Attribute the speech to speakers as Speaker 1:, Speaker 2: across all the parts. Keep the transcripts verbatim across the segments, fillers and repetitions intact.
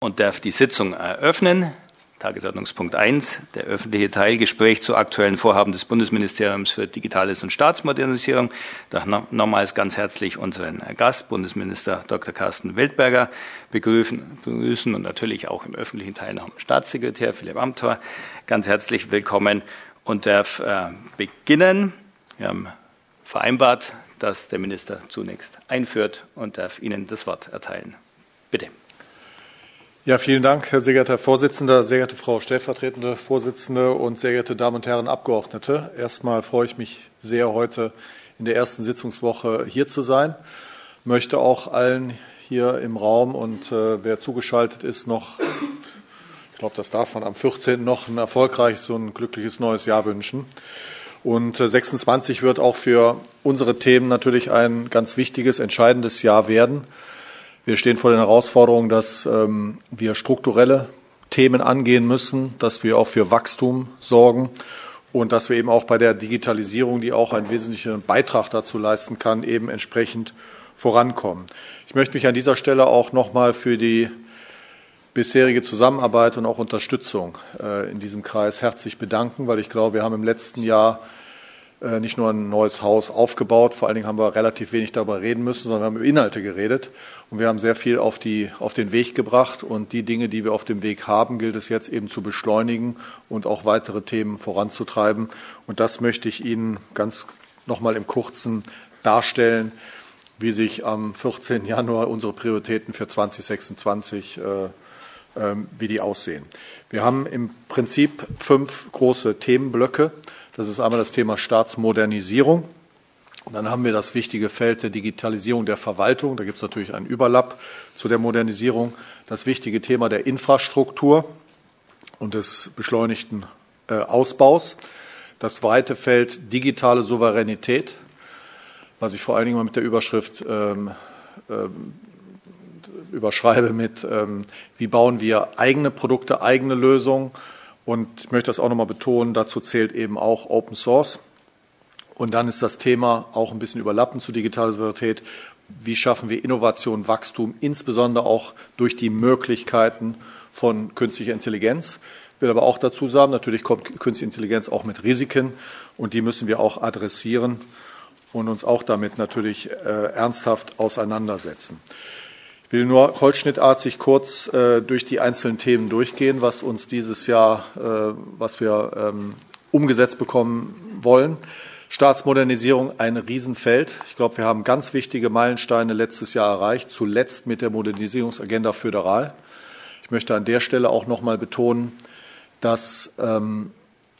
Speaker 1: Und darf die Sitzung eröffnen. Tagesordnungspunkt eins, der öffentliche Teil, Gespräch zu aktuellen Vorhaben des Bundesministeriums für Digitales und Staatsmodernisierung. Da nochmals ganz herzlich unseren Gast, Bundesminister Doktor Carsten Wildberger, begrüßen, begrüßen und natürlich auch im öffentlichen Teil noch den Staatssekretär Philipp Amthor. Ganz herzlich willkommen und darf äh, beginnen. Wir haben vereinbart, dass der Minister zunächst einführt und darf Ihnen das Wort erteilen. Bitte.
Speaker 2: Ja, vielen Dank, Herr sehr geehrter Herr Vorsitzender, sehr geehrte Frau stellvertretende Vorsitzende und sehr geehrte Damen und Herren Abgeordnete. Erstmal freue ich mich sehr, heute in der ersten Sitzungswoche hier zu sein. Ich möchte auch allen hier im Raum und äh, wer zugeschaltet ist, noch, ich glaube, das darf man am vierzehnten noch ein erfolgreiches und ein glückliches neues Jahr wünschen. Und äh, sechsundzwanzig wird auch für unsere Themen natürlich ein ganz wichtiges, entscheidendes Jahr werden. Wir stehen vor den Herausforderungen, dass ähm, wir strukturelle Themen angehen müssen, dass wir auch für Wachstum sorgen und dass wir eben auch bei der Digitalisierung, die auch einen wesentlichen Beitrag dazu leisten kann, eben entsprechend vorankommen. Ich möchte mich an dieser Stelle auch noch mal für die bisherige Zusammenarbeit und auch Unterstützung äh, in diesem Kreis herzlich bedanken, weil ich glaube, wir haben im letzten Jahr nicht nur ein neues Haus aufgebaut, vor allen Dingen haben wir relativ wenig darüber reden müssen, sondern wir haben über Inhalte geredet und wir haben sehr viel auf, die, auf den Weg gebracht und die Dinge, die wir auf dem Weg haben, gilt es jetzt eben zu beschleunigen und auch weitere Themen voranzutreiben und das möchte ich Ihnen ganz noch mal im Kurzen darstellen, wie sich am vierzehnten Januar unsere Prioritäten für zweitausendsechsundzwanzig äh, äh, wie die aussehen. Wir haben im Prinzip fünf große Themenblöcke. Das ist einmal das Thema Staatsmodernisierung. Dann haben wir das wichtige Feld der Digitalisierung der Verwaltung. Da gibt es natürlich einen Überlapp zu der Modernisierung. Das wichtige Thema der Infrastruktur und des beschleunigten äh, Ausbaus. Das weite Feld digitale Souveränität, was ich vor allen Dingen mal mit der Überschrift ähm, ähm, überschreibe mit, ähm, wie bauen wir eigene Produkte, eigene Lösungen. Und ich möchte das auch noch mal betonen, dazu zählt eben auch Open Source. Und dann ist das Thema auch ein bisschen überlappend zu digitaler Souveränität. Wie schaffen wir Innovation, Wachstum, insbesondere auch durch die Möglichkeiten von künstlicher Intelligenz. Ich will aber auch dazu sagen, natürlich kommt künstliche Intelligenz auch mit Risiken und die müssen wir auch adressieren und uns auch damit natürlich äh, ernsthaft auseinandersetzen. Ich will nur holzschnittartig kurz äh, durch die einzelnen Themen durchgehen, was uns dieses Jahr, äh, was wir ähm, umgesetzt bekommen wollen. Staatsmodernisierung, ein Riesenfeld. Ich glaube, wir haben ganz wichtige Meilensteine letztes Jahr erreicht, zuletzt mit der Modernisierungsagenda föderal. Ich möchte an der Stelle auch noch mal betonen, dass ähm,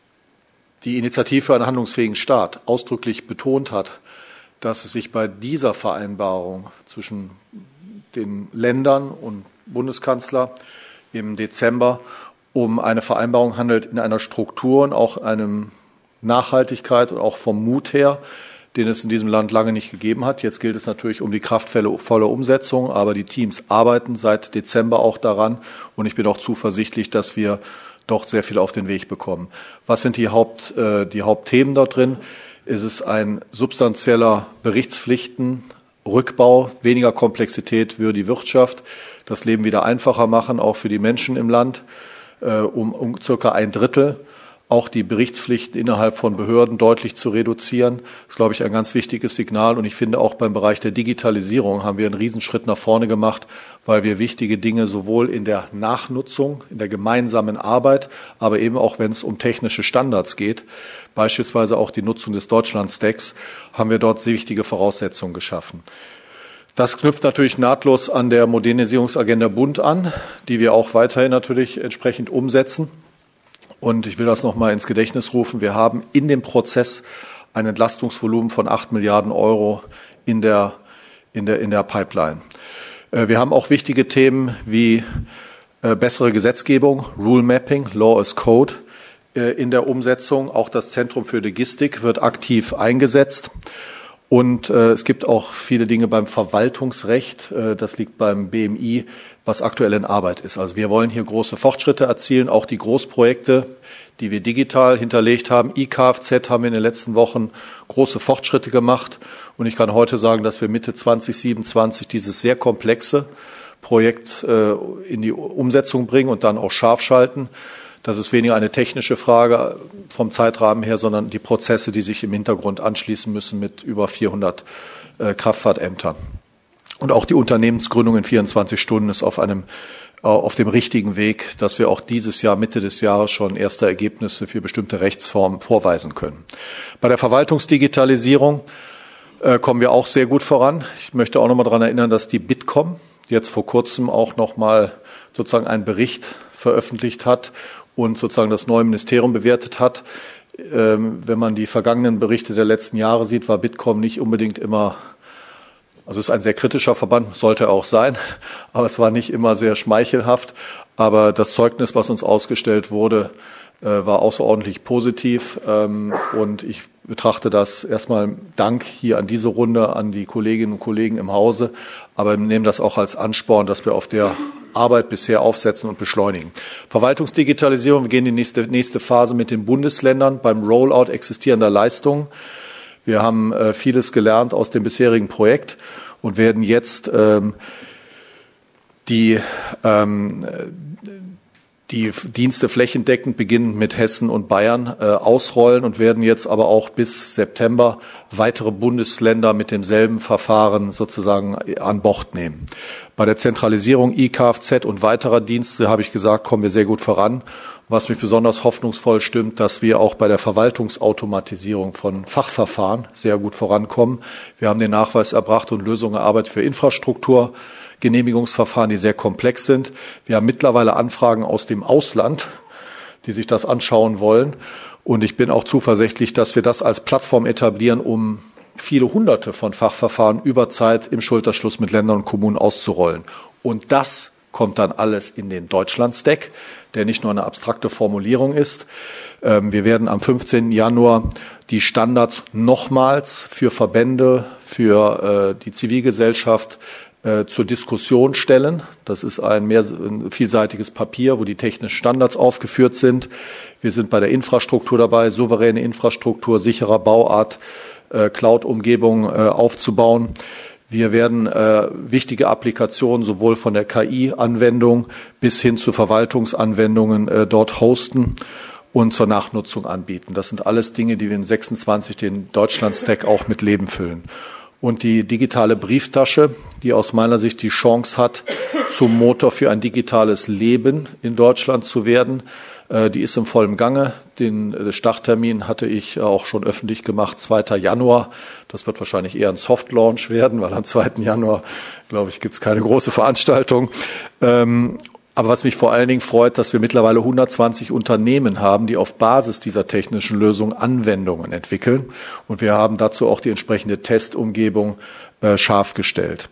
Speaker 2: die Initiative für einen handlungsfähigen Staat ausdrücklich betont hat, dass es sich bei dieser Vereinbarung zwischen den Ländern und Bundeskanzler im Dezember um eine Vereinbarung handelt in einer Struktur und auch einem Nachhaltigkeit und auch vom Mut her, den es in diesem Land lange nicht gegeben hat. Jetzt gilt es natürlich um die kraftvolle Umsetzung, aber die Teams arbeiten seit Dezember auch daran und ich bin auch zuversichtlich, dass wir doch sehr viel auf den Weg bekommen. Was sind die Haupt, äh, die Hauptthemen dort drin? Es ist ein substanzieller Berichtspflichten Rückbau, weniger Komplexität für die Wirtschaft, das Leben wieder einfacher machen, auch für die Menschen im Land, äh, um, um circa ein Drittel. Auch die Berichtspflichten innerhalb von Behörden deutlich zu reduzieren. Das ist, glaube ich, ein ganz wichtiges Signal. Und ich finde, auch beim Bereich der Digitalisierung haben wir einen Riesenschritt nach vorne gemacht, weil wir wichtige Dinge sowohl in der Nachnutzung, in der gemeinsamen Arbeit, aber eben auch, wenn es um technische Standards geht, beispielsweise auch die Nutzung des Deutschland-Stacks, haben wir dort sehr wichtige Voraussetzungen geschaffen. Das knüpft natürlich nahtlos an der Modernisierungsagenda Bund an, die wir auch weiterhin natürlich entsprechend umsetzen. Und ich will das noch mal ins Gedächtnis rufen. Wir haben in dem Prozess ein Entlastungsvolumen von acht Milliarden Euro in der, in der, in der Pipeline. Wir haben auch wichtige Themen wie bessere Gesetzgebung, Rule Mapping, Law as Code in der Umsetzung. Auch das Zentrum für Logistik wird aktiv eingesetzt. Und äh, es gibt auch viele Dinge beim Verwaltungsrecht, äh, das liegt beim B M I, was aktuell in Arbeit ist. Also wir wollen hier große Fortschritte erzielen, auch die Großprojekte, die wir digital hinterlegt haben. I K F Z haben wir in den letzten Wochen große Fortschritte gemacht. Und ich kann heute sagen, dass wir Mitte zwanzig siebenundzwanzig dieses sehr komplexe Projekt äh, in die Umsetzung bringen und dann auch scharf schalten. Das ist weniger eine technische Frage vom Zeitrahmen her, sondern die Prozesse, die sich im Hintergrund anschließen müssen mit über vierhundert äh, Kraftfahrtämtern. Und auch die Unternehmensgründung in vierundzwanzig Stunden ist auf einem äh, auf dem richtigen Weg, dass wir auch dieses Jahr, Mitte des Jahres, schon erste Ergebnisse für bestimmte Rechtsformen vorweisen können. Bei der Verwaltungsdigitalisierung äh, kommen wir auch sehr gut voran. Ich möchte auch noch mal daran erinnern, dass die Bitkom jetzt vor kurzem auch noch mal sozusagen einen Bericht veröffentlicht hat und sozusagen das neue Ministerium bewertet hat. Ähm, wenn man die vergangenen Berichte der letzten Jahre sieht, war Bitkom nicht unbedingt immer, also es ist ein sehr kritischer Verband, sollte auch sein, aber es war nicht immer sehr schmeichelhaft. Aber das Zeugnis, was uns ausgestellt wurde, äh, war außerordentlich positiv. Ähm, und ich betrachte das erstmal Dank hier an diese Runde, an die Kolleginnen und Kollegen im Hause, aber nehme das auch als Ansporn, dass wir auf der Arbeit bisher aufsetzen und beschleunigen. Verwaltungsdigitalisierung, wir gehen in die nächste, nächste Phase mit den Bundesländern beim Rollout existierender Leistungen. Wir haben äh, vieles gelernt aus dem bisherigen Projekt und werden jetzt ähm, die, ähm, die Dienste flächendeckend beginnend mit Hessen und Bayern äh, ausrollen und werden jetzt aber auch bis September weitere Bundesländer mit demselben Verfahren sozusagen an Bord nehmen. Bei der Zentralisierung I K F Z und weiterer Dienste, habe ich gesagt, kommen wir sehr gut voran. Was mich besonders hoffnungsvoll stimmt, dass wir auch bei der Verwaltungsautomatisierung von Fachverfahren sehr gut vorankommen. Wir haben den Nachweis erbracht und Lösungen erarbeitet für Infrastruktur, Genehmigungsverfahren, die sehr komplex sind. Wir haben mittlerweile Anfragen aus dem Ausland, die sich das anschauen wollen. Und ich bin auch zuversichtlich, dass wir das als Plattform etablieren, um viele Hunderte von Fachverfahren über Zeit im Schulterschluss mit Ländern und Kommunen auszurollen. Und das kommt dann alles in den Deutschland-Stack, der nicht nur eine abstrakte Formulierung ist. Wir werden am fünfzehnten Januar die Standards nochmals für Verbände, für die Zivilgesellschaft zur Diskussion stellen. Das ist ein mehr ein vielseitiges Papier, wo die technischen Standards aufgeführt sind. Wir sind bei der Infrastruktur dabei, souveräne Infrastruktur, sicherer Bauart, Cloud-Umgebung aufzubauen. Wir werden äh, wichtige Applikationen sowohl von der K I-Anwendung bis hin zu Verwaltungsanwendungen äh, dort hosten und zur Nachnutzung anbieten. Das sind alles Dinge, die wir in sechsundzwanzig den Deutschland-Stack auch mit Leben füllen. Und die digitale Brieftasche, die aus meiner Sicht die Chance hat, zum Motor für ein digitales Leben in Deutschland zu werden, äh, die ist im vollen Gange. Den äh, Starttermin hatte ich auch schon öffentlich gemacht, zweiten Januar. Das wird wahrscheinlich eher ein Soft-Launch werden, weil am zweiten Januar, glaube ich, gibt es keine große Veranstaltung. Ähm, Aber was mich vor allen Dingen freut, dass wir mittlerweile hundertzwanzig Unternehmen haben, die auf Basis dieser technischen Lösung Anwendungen entwickeln. Und wir haben dazu auch die entsprechende Testumgebung äh, scharf gestellt.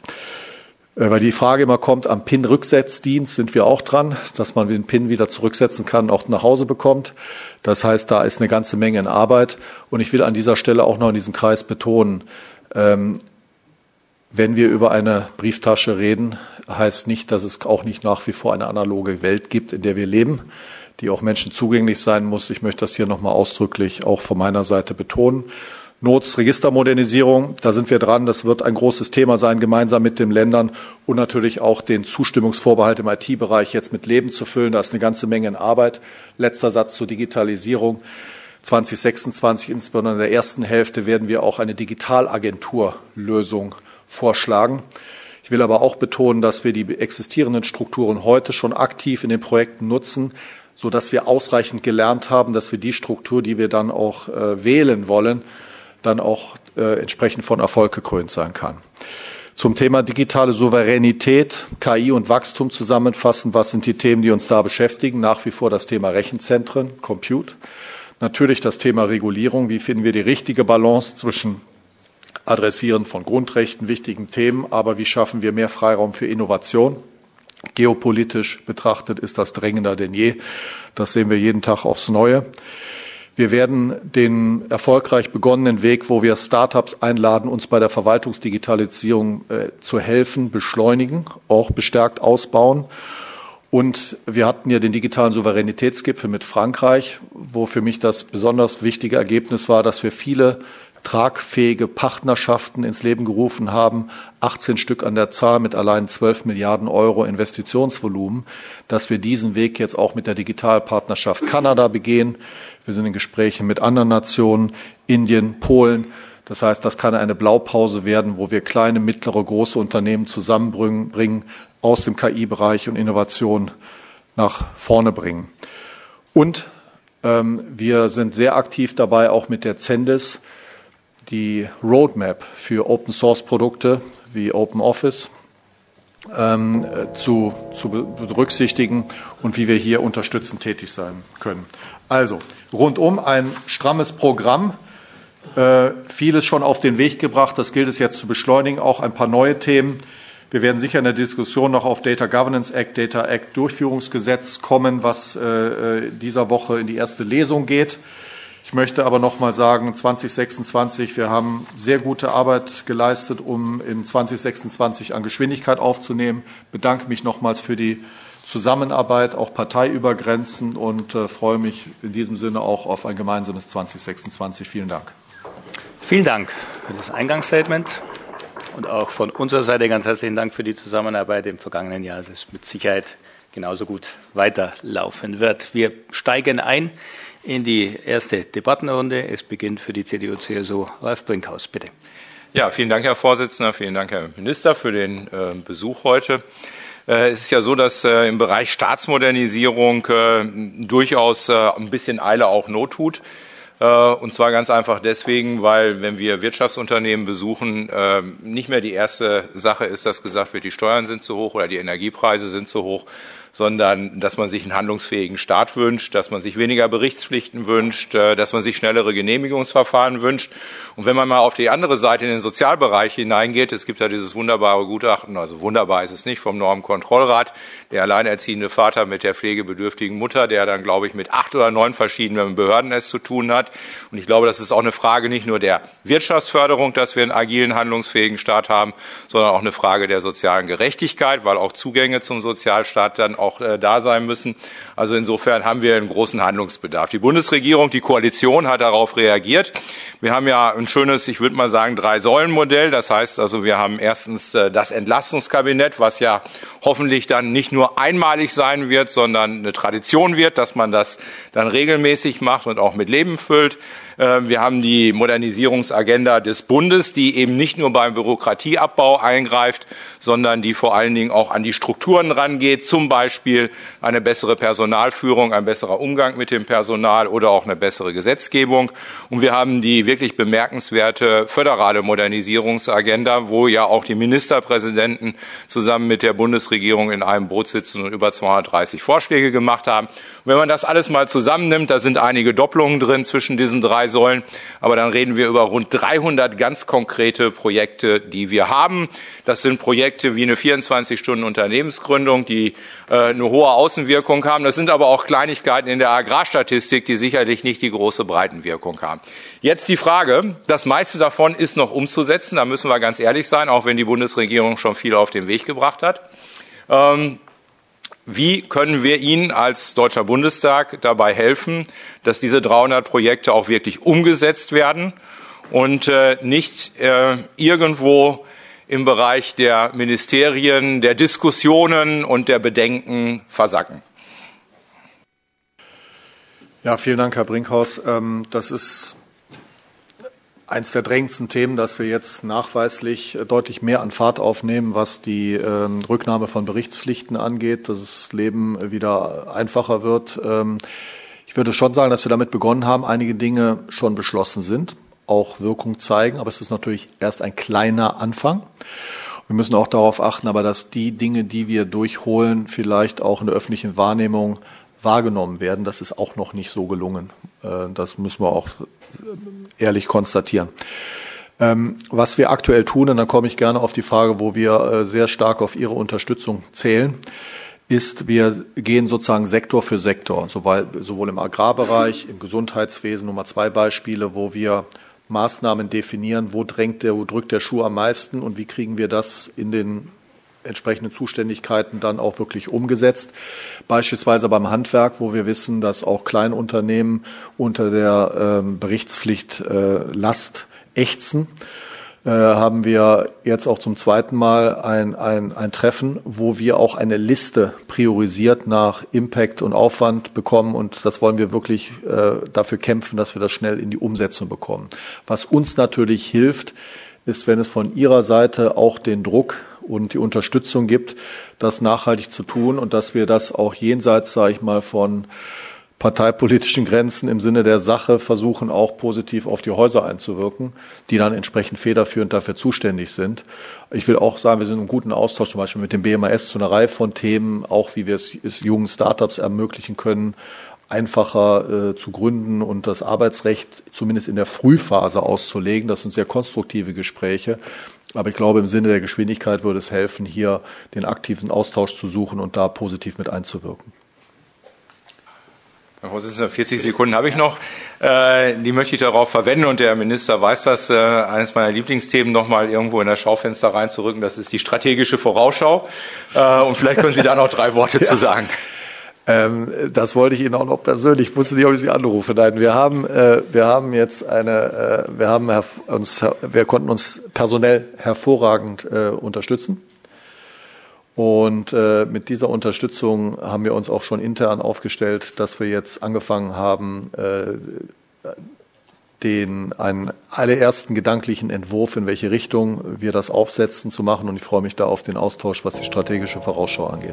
Speaker 2: Äh, weil die Frage immer kommt, am P I N-Rücksetzdienst sind wir auch dran, dass man den P I N wieder zurücksetzen kann und auch nach Hause bekommt. Das heißt, da ist eine ganze Menge in Arbeit. Und ich will an dieser Stelle auch noch in diesem Kreis betonen, ähm, wenn wir über eine Brieftasche reden, heißt nicht, dass es auch nicht nach wie vor eine analoge Welt gibt, in der wir leben, die auch Menschen zugänglich sein muss. Ich möchte das hier nochmal ausdrücklich auch von meiner Seite betonen. N O T S-Registermodernisierung, da sind wir dran. Das wird ein großes Thema sein, gemeinsam mit den Ländern und natürlich auch den Zustimmungsvorbehalt im I T-Bereich jetzt mit Leben zu füllen. Da ist eine ganze Menge in Arbeit. Letzter Satz zur Digitalisierung. zwanzig sechsundzwanzig, insbesondere in der ersten Hälfte, werden wir auch eine Digitalagenturlösung vorschlagen. Ich will aber auch betonen, dass wir die existierenden Strukturen heute schon aktiv in den Projekten nutzen, sodass wir ausreichend gelernt haben, dass wir die Struktur, die wir dann auch äh, wählen wollen, dann auch äh, entsprechend von Erfolg gekrönt sein kann. Zum Thema digitale Souveränität, K I und Wachstum zusammenfassen. Was sind die Themen, die uns da beschäftigen? Nach wie vor das Thema Rechenzentren, Compute. Natürlich das Thema Regulierung. Wie finden wir die richtige Balance zwischen Adressieren von Grundrechten, wichtigen Themen, aber wie schaffen wir mehr Freiraum für Innovation? Geopolitisch betrachtet ist das drängender denn je. Das sehen wir jeden Tag aufs Neue. Wir werden den erfolgreich begonnenen Weg, wo wir Start-ups einladen, uns bei der Verwaltungsdigitalisierung äh, zu helfen, beschleunigen, auch bestärkt ausbauen. Und wir hatten ja den digitalen Souveränitätsgipfel mit Frankreich, wo für mich das besonders wichtige Ergebnis war, dass wir viele tragfähige Partnerschaften ins Leben gerufen haben, achtzehn Stück an der Zahl mit allein zwölf Milliarden Euro Investitionsvolumen, dass wir diesen Weg jetzt auch mit der Digitalpartnerschaft Kanada begehen. Wir sind in Gesprächen mit anderen Nationen, Indien, Polen. Das heißt, das kann eine Blaupause werden, wo wir kleine, mittlere, große Unternehmen zusammenbringen, aus dem K I-Bereich und Innovation nach vorne bringen. Und ähm, wir sind sehr aktiv dabei, auch mit der Zendes, die Roadmap für Open-Source-Produkte wie OpenOffice ähm, zu, zu berücksichtigen und wie wir hier unterstützend tätig sein können. Also rundum ein strammes Programm, äh, vieles schon auf den Weg gebracht, das gilt es jetzt zu beschleunigen, auch ein paar neue Themen. Wir werden sicher in der Diskussion noch auf Data Governance Act, Data Act Durchführungsgesetz kommen, was äh, dieser Woche in die erste Lesung geht. Ich möchte aber noch mal sagen, zwanzig sechsundzwanzig, wir haben sehr gute Arbeit geleistet, um in zwanzig sechsundzwanzig an Geschwindigkeit aufzunehmen. Ich bedanke mich nochmals für die Zusammenarbeit, auch parteiübergrenzen, und äh, freue mich in diesem Sinne auch auf ein gemeinsames zwanzig sechsundzwanzig. Vielen Dank.
Speaker 1: Vielen Dank für das Eingangsstatement und auch von unserer Seite ganz herzlichen Dank für die Zusammenarbeit im vergangenen Jahr, das mit Sicherheit genauso gut weiterlaufen wird. Wir steigen ein in die erste Debattenrunde. Es beginnt für die C D U C S U Ralf Brinkhaus, bitte.
Speaker 3: Ja, vielen Dank, Herr Vorsitzender, vielen Dank, Herr Minister, für den äh, Besuch heute. Äh, es ist ja so, dass äh, im Bereich Staatsmodernisierung äh, durchaus äh, ein bisschen Eile auch Not tut. Äh, und zwar ganz einfach deswegen, weil, wenn wir Wirtschaftsunternehmen besuchen, äh, nicht mehr die erste Sache ist, dass gesagt wird, die Steuern sind zu hoch oder die Energiepreise sind zu hoch, sondern dass man sich einen handlungsfähigen Staat wünscht, dass man sich weniger Berichtspflichten wünscht, dass man sich schnellere Genehmigungsverfahren wünscht. Und wenn man mal auf die andere Seite in den Sozialbereich hineingeht, es gibt ja dieses wunderbare Gutachten, also wunderbar ist es nicht, vom Normenkontrollrat, der alleinerziehende Vater mit der pflegebedürftigen Mutter, der dann, glaube ich, mit acht oder neun verschiedenen Behörden es zu tun hat. Und ich glaube, das ist auch eine Frage nicht nur der Wirtschaftsförderung, dass wir einen agilen, handlungsfähigen Staat haben, sondern auch eine Frage der sozialen Gerechtigkeit, weil auch Zugänge zum Sozialstaat dann auch äh, da sein müssen. Also insofern haben wir einen großen Handlungsbedarf. Die Bundesregierung, die Koalition hat darauf reagiert. Wir haben ja ein schönes, ich würde mal sagen, Drei-Säulen-Modell. Das heißt also, wir haben erstens äh, das Entlastungskabinett, was ja hoffentlich dann nicht nur einmalig sein wird, sondern eine Tradition wird, dass man das dann regelmäßig macht und auch mit Leben füllt. Wir haben die Modernisierungsagenda des Bundes, die eben nicht nur beim Bürokratieabbau eingreift, sondern die vor allen Dingen auch an die Strukturen rangeht, zum Beispiel eine bessere Personalführung, ein besserer Umgang mit dem Personal oder auch eine bessere Gesetzgebung. Und wir haben die wirklich bemerkenswerte föderale Modernisierungsagenda, wo ja auch die Ministerpräsidenten zusammen mit der Bundesregierung in einem Boot sitzen und über zweihundertdreißig Vorschläge gemacht haben. Und wenn man das alles mal zusammennimmt, da sind einige Doppelungen drin zwischen diesen drei Säulen, aber dann reden wir über rund dreihundert ganz konkrete Projekte, die wir haben. Das sind Projekte wie eine vierundzwanzig Stunden Unternehmensgründung, die äh, eine hohe Außenwirkung haben. Das sind aber auch Kleinigkeiten in der Agrarstatistik, die sicherlich nicht die große Breitenwirkung haben. Jetzt die Frage, das meiste davon ist noch umzusetzen, da müssen wir ganz ehrlich sein, auch wenn die Bundesregierung schon viel auf den Weg gebracht hat. Ähm, Wie können wir Ihnen als Deutscher Bundestag dabei helfen, dass diese dreihundert Projekte auch wirklich umgesetzt werden und äh, nicht äh, irgendwo im Bereich der Ministerien, der Diskussionen und der Bedenken versacken?
Speaker 2: Ja, vielen Dank, Herr Brinkhaus. Das ist eines der drängendsten Themen, dass wir jetzt nachweislich deutlich mehr an Fahrt aufnehmen, was die ähm, Rücknahme von Berichtspflichten angeht, dass das Leben wieder einfacher wird. Ähm, ich würde schon sagen, dass wir damit begonnen haben, einige Dinge schon beschlossen sind, auch Wirkung zeigen, aber es ist natürlich erst ein kleiner Anfang. Wir müssen auch darauf achten, aber dass die Dinge, die wir durchholen, vielleicht auch in der öffentlichen Wahrnehmung wahrgenommen werden. Das ist auch noch nicht so gelungen. Das müssen wir auch ehrlich konstatieren. Was wir aktuell tun, und dann komme ich gerne auf die Frage, wo wir sehr stark auf Ihre Unterstützung zählen, ist, wir gehen sozusagen Sektor für Sektor, sowohl im Agrarbereich, im Gesundheitswesen, Nummer zwei Beispiele, wo wir Maßnahmen definieren, wo drängt der, wo drückt der Schuh am meisten und wie kriegen wir das in den entsprechenden Zuständigkeiten dann auch wirklich umgesetzt. Beispielsweise beim Handwerk, wo wir wissen, dass auch Kleinunternehmen unter der ähm, Berichtspflicht äh, Last ächzen, äh, haben wir jetzt auch zum zweiten Mal ein, ein, ein Treffen, wo wir auch eine Liste priorisiert nach Impact und Aufwand bekommen. Und das wollen wir wirklich äh, dafür kämpfen, dass wir das schnell in die Umsetzung bekommen. Was uns natürlich hilft, ist, wenn es von Ihrer Seite auch den Druck und die Unterstützung gibt, das nachhaltig zu tun und dass wir das auch jenseits, sage ich mal, von parteipolitischen Grenzen im Sinne der Sache versuchen, auch positiv auf die Häuser einzuwirken, die dann entsprechend federführend dafür zuständig sind. Ich will auch sagen, wir sind im guten Austausch zum Beispiel mit dem B M A S zu einer Reihe von Themen, auch wie wir es, es jungen Startups ermöglichen können, einfacher äh, zu gründen und das Arbeitsrecht zumindest in der Frühphase auszulegen. Das sind sehr konstruktive Gespräche. Aber ich glaube, im Sinne der Geschwindigkeit würde es helfen, hier den aktiven Austausch zu suchen und da positiv mit einzuwirken.
Speaker 3: Herr Vorsitzender, vierzig Sekunden habe ich noch. Äh, die möchte ich darauf verwenden und der Minister weiß das, äh, eines meiner Lieblingsthemen noch mal irgendwo in das Schaufenster reinzurücken. Das ist die strategische Vorausschau. Äh, und vielleicht können Sie da noch drei Worte ja. zu sagen.
Speaker 2: Ähm, das wollte ich Ihnen auch noch persönlich. Ich wusste nicht, ob ich Sie anrufe. Nein, wir haben, äh, wir haben jetzt eine, äh, wir haben uns, wir konnten uns personell hervorragend äh, unterstützen. Und äh, mit dieser Unterstützung haben wir uns auch schon intern aufgestellt, dass wir jetzt angefangen haben, äh, den einen allerersten gedanklichen Entwurf, in welche Richtung wir das aufsetzen, zu machen. Und ich freue mich da auf den Austausch, was die strategische Vorausschau angeht.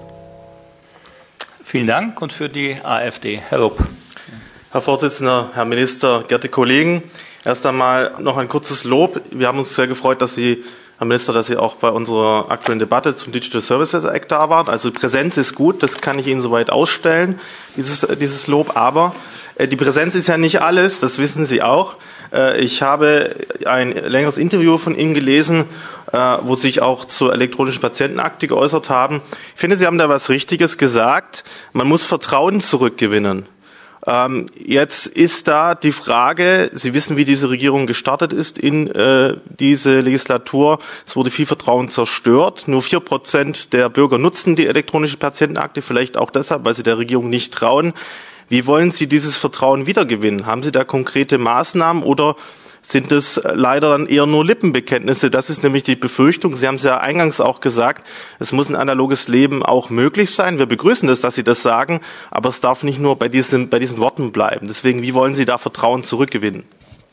Speaker 1: Vielen Dank. Und für die AfD, Herr Rupp.
Speaker 4: Herr Vorsitzender, Herr Minister, geehrte Kollegen, erst einmal noch ein kurzes Lob. Wir haben uns sehr gefreut, dass Sie, Herr Minister, dass Sie auch bei unserer aktuellen Debatte zum Digital Services Act da waren. Also Präsenz ist gut, das kann ich Ihnen soweit ausstellen, dieses, dieses Lob. Aber äh, die Präsenz ist ja nicht alles, das wissen Sie auch. Äh, ich habe ein längeres Interview von Ihnen gelesen, äh, wo Sie sich auch zur elektronischen Patientenakte geäußert haben. Ich finde, Sie haben da was Richtiges gesagt. Man muss Vertrauen zurückgewinnen. Ähm, jetzt ist da die Frage, Sie wissen, wie diese Regierung gestartet ist in äh, diese Legislatur. Es wurde viel Vertrauen zerstört. Nur vier Prozent der Bürger nutzen die elektronische Patientenakte, vielleicht auch deshalb, weil sie der Regierung nicht trauen. Wie wollen Sie dieses Vertrauen wiedergewinnen? Haben Sie da konkrete Maßnahmen oder sind es leider dann eher nur Lippenbekenntnisse? Das ist nämlich die Befürchtung. Sie haben es ja eingangs auch gesagt, es muss ein analoges Leben auch möglich sein. Wir begrüßen das, dass Sie das sagen, aber es darf nicht nur bei diesen, bei diesen Worten bleiben. Deswegen, wie wollen Sie da Vertrauen zurückgewinnen?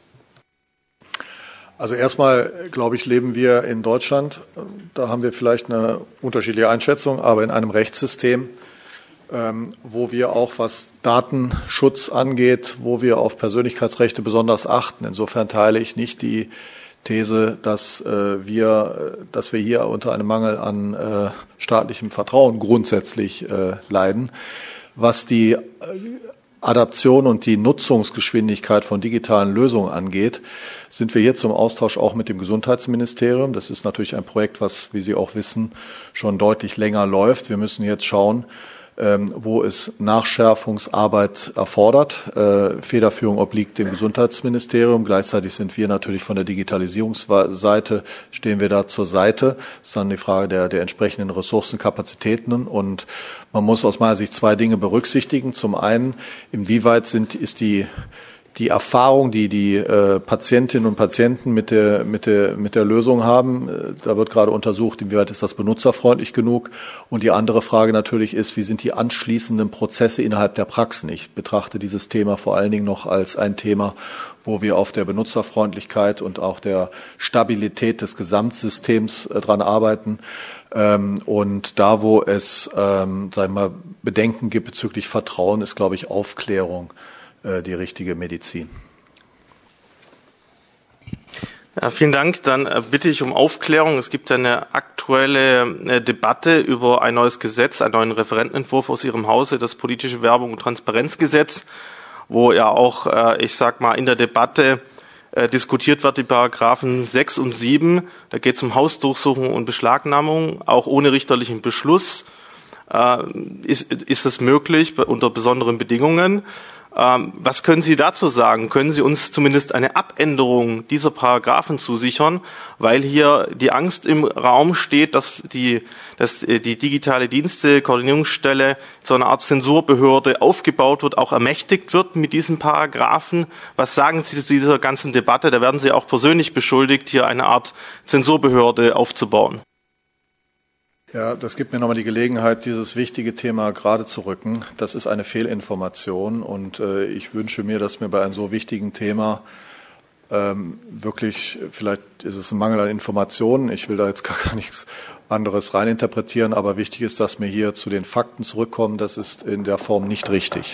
Speaker 2: Also erstmal, glaube ich, leben wir in Deutschland, da haben wir vielleicht eine unterschiedliche Einschätzung, aber in einem Rechtssystem, Ähm, wo wir auch, was Datenschutz angeht, wo wir auf Persönlichkeitsrechte besonders achten. Insofern teile ich nicht die These, dass äh, wir, dass wir hier unter einem Mangel an äh, staatlichem Vertrauen grundsätzlich äh, leiden. Was die äh, Adaption und die Nutzungsgeschwindigkeit von digitalen Lösungen angeht, sind wir jetzt im Austausch auch mit dem Gesundheitsministerium. Das ist natürlich ein Projekt, was, wie Sie auch wissen, schon deutlich länger läuft. Wir müssen jetzt schauen, wo es Nachschärfungsarbeit erfordert. Äh, Federführung obliegt dem Gesundheitsministerium. Gleichzeitig sind wir natürlich von der Digitalisierungsseite, stehen wir da zur Seite. Das ist dann die Frage der, der entsprechenden Ressourcenkapazitäten. Und man muss aus meiner Sicht zwei Dinge berücksichtigen. Zum einen, inwieweit sind, ist die die Erfahrung, die die äh, Patientinnen und Patienten mit der, mit der, mit der Lösung haben, äh, da wird gerade untersucht, inwieweit ist das benutzerfreundlich genug. Und die andere Frage natürlich ist, wie sind die anschließenden Prozesse innerhalb der Praxen? Ich betrachte dieses Thema vor allen Dingen noch als ein Thema, wo wir auf der Benutzerfreundlichkeit und auch der Stabilität des Gesamtsystems äh, dran arbeiten. Ähm, und da, wo es, ähm, sagen wir mal, Bedenken gibt bezüglich Vertrauen, ist, glaube ich, Aufklärung die richtige Medizin.
Speaker 4: Ja, vielen Dank. Dann bitte ich um Aufklärung. Es gibt eine aktuelle Debatte über ein neues Gesetz, einen neuen Referentenentwurf aus Ihrem Hause, das politische Werbung- und Transparenzgesetz, wo ja auch, ich sag mal, in der Debatte diskutiert wird, die Paragraphen sechs und sieben. Da geht es um Hausdurchsuchung und Beschlagnahmung, auch ohne richterlichen Beschluss. Ist, ist das möglich unter besonderen Bedingungen? Ähm, was können Sie dazu sagen? Können Sie uns zumindest eine Abänderung dieser Paragraphen zusichern? Weil hier die Angst im Raum steht, dass die, dass die digitale Dienste Koordinierungsstelle zu einer Art Zensurbehörde aufgebaut wird, auch ermächtigt wird mit diesen Paragraphen. Was sagen Sie zu dieser ganzen Debatte? Da werden Sie auch persönlich beschuldigt, hier eine Art Zensurbehörde aufzubauen.
Speaker 2: Ja, das gibt mir nochmal die Gelegenheit, dieses wichtige Thema gerade zu rücken. Das ist eine Fehlinformation und äh, ich wünsche mir, dass mir bei einem so wichtigen Thema ähm, wirklich, vielleicht ist es ein Mangel an Informationen, ich will da jetzt gar, gar nichts anderes reininterpretieren, aber wichtig ist, dass wir hier zu den Fakten zurückkommen. Das ist in der Form nicht richtig.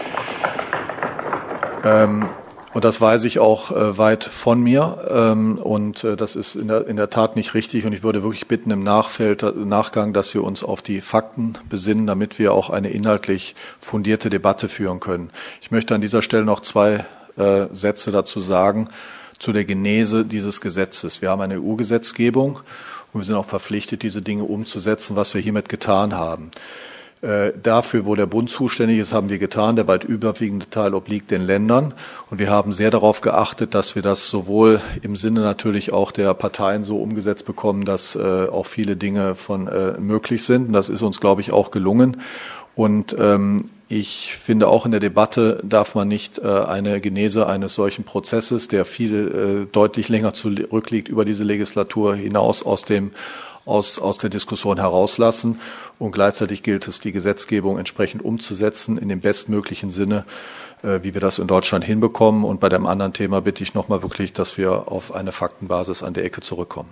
Speaker 2: Ähm, Und das weiß ich auch äh, weit von mir. Ähm, und äh, das ist in der, in der Tat nicht richtig. Und ich würde wirklich bitten im Nachfeld, Nachgang, dass wir uns auf die Fakten besinnen, damit wir auch eine inhaltlich fundierte Debatte führen können. Ich möchte an dieser Stelle noch zwei äh, Sätze dazu sagen, zu der Genese dieses Gesetzes. Wir haben eine E U-Gesetzgebung und wir sind auch verpflichtet, diese Dinge umzusetzen, was wir hiermit getan haben. Dafür, wo der Bund zuständig ist, haben wir getan. Der weit überwiegende Teil obliegt den Ländern. Und wir haben sehr darauf geachtet, dass wir das sowohl im Sinne natürlich auch der Parteien so umgesetzt bekommen, dass äh, auch viele Dinge von äh, möglich sind. Und das ist uns, glaube ich, auch gelungen. Und ähm, ich finde, auch in der Debatte darf man nicht äh, eine Genese eines solchen Prozesses, der viel äh, deutlich länger zurückliegt, über diese Legislatur hinaus aus dem Aus, aus der Diskussion herauslassen. Und gleichzeitig gilt es, die Gesetzgebung entsprechend umzusetzen in dem bestmöglichen Sinne, äh, wie wir das in Deutschland hinbekommen. Und bei dem anderen Thema bitte ich nochmal wirklich, dass wir auf eine Faktenbasis an der Ecke zurückkommen.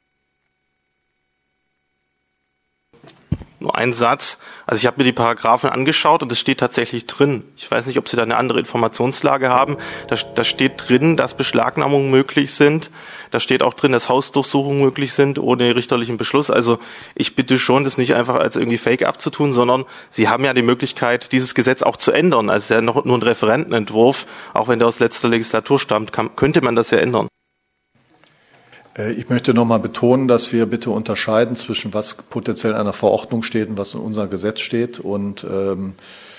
Speaker 4: Nur ein Satz. Also ich habe mir die Paragraphen angeschaut und es steht tatsächlich drin. Ich weiß nicht, ob Sie da eine andere Informationslage haben. Da, da steht drin, dass Beschlagnahmungen möglich sind. Da steht auch drin, dass Hausdurchsuchungen möglich sind ohne richterlichen Beschluss. Also ich bitte schon, das nicht einfach als irgendwie Fake abzutun, sondern Sie haben ja die Möglichkeit, dieses Gesetz auch zu ändern. Also es ist ja noch nur ein Referentenentwurf. Auch wenn der aus letzter Legislatur stammt, kann, könnte man das ja ändern.
Speaker 2: Ich möchte noch mal betonen, dass wir bitte unterscheiden zwischen was potenziell in einer Verordnung steht und was in unserem Gesetz steht. Und ähm,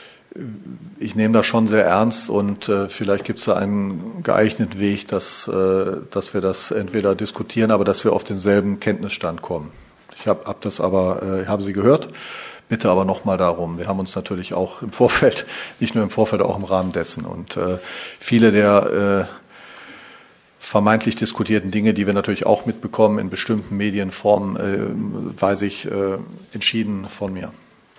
Speaker 2: ich nehme das schon sehr ernst und äh, vielleicht gibt es da einen geeigneten Weg, dass, äh, dass wir das entweder diskutieren, aber dass wir auf denselben Kenntnisstand kommen. Ich habe hab das aber, äh, habe Sie gehört. Bitte aber noch mal darum. Wir haben uns natürlich auch im Vorfeld, nicht nur im Vorfeld, auch im Rahmen dessen. Und äh, viele der äh, vermeintlich diskutierten Dinge, die wir natürlich auch mitbekommen in bestimmten Medienformen, äh, weiß ich äh, entschieden von mir.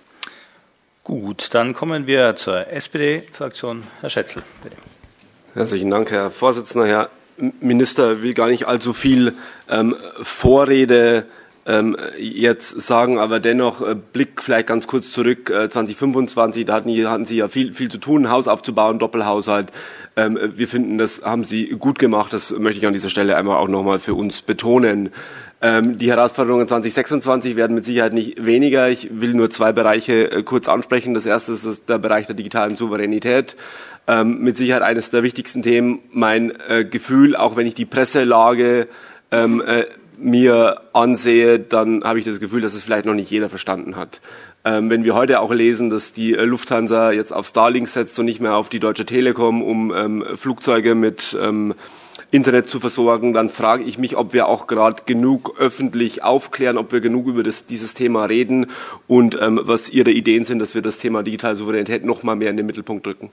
Speaker 1: Gut, dann kommen wir zur S P D-Fraktion. Herr Schätzl, bitte.
Speaker 5: Herzlichen Dank, Herr Vorsitzender. Herr Minister, will gar nicht allzu viel ähm, Vorrede ähm, jetzt sagen, aber dennoch äh, Blick vielleicht ganz kurz zurück, äh, zwanzig fünfundzwanzig, da hatten, hatten Sie ja viel, viel zu tun, Haus aufzubauen, Doppelhaushalt. Ähm, wir finden, das haben Sie gut gemacht, das möchte ich an dieser Stelle einmal auch nochmal für uns betonen. Ähm, die Herausforderungen zwanzig sechsundzwanzig werden mit Sicherheit nicht weniger. Ich will nur zwei Bereiche äh, kurz ansprechen. Das erste ist der Bereich der digitalen Souveränität. Ähm, mit Sicherheit eines der wichtigsten Themen. Mein äh, Gefühl, auch wenn ich die Presselage ähm, äh, mir ansehe, dann habe ich das Gefühl, dass es vielleicht noch nicht jeder verstanden hat. Ähm, wenn wir heute auch lesen, dass die äh, Lufthansa jetzt auf Starlink setzt und nicht mehr auf die Deutsche Telekom, um ähm, Flugzeuge mit ähm, Internet zu versorgen, dann frage ich mich, ob wir auch gerade genug öffentlich aufklären, ob wir genug über das, dieses Thema reden und ähm, was Ihre Ideen sind, dass wir das Thema digitale Souveränität noch mal mehr in den Mittelpunkt rücken.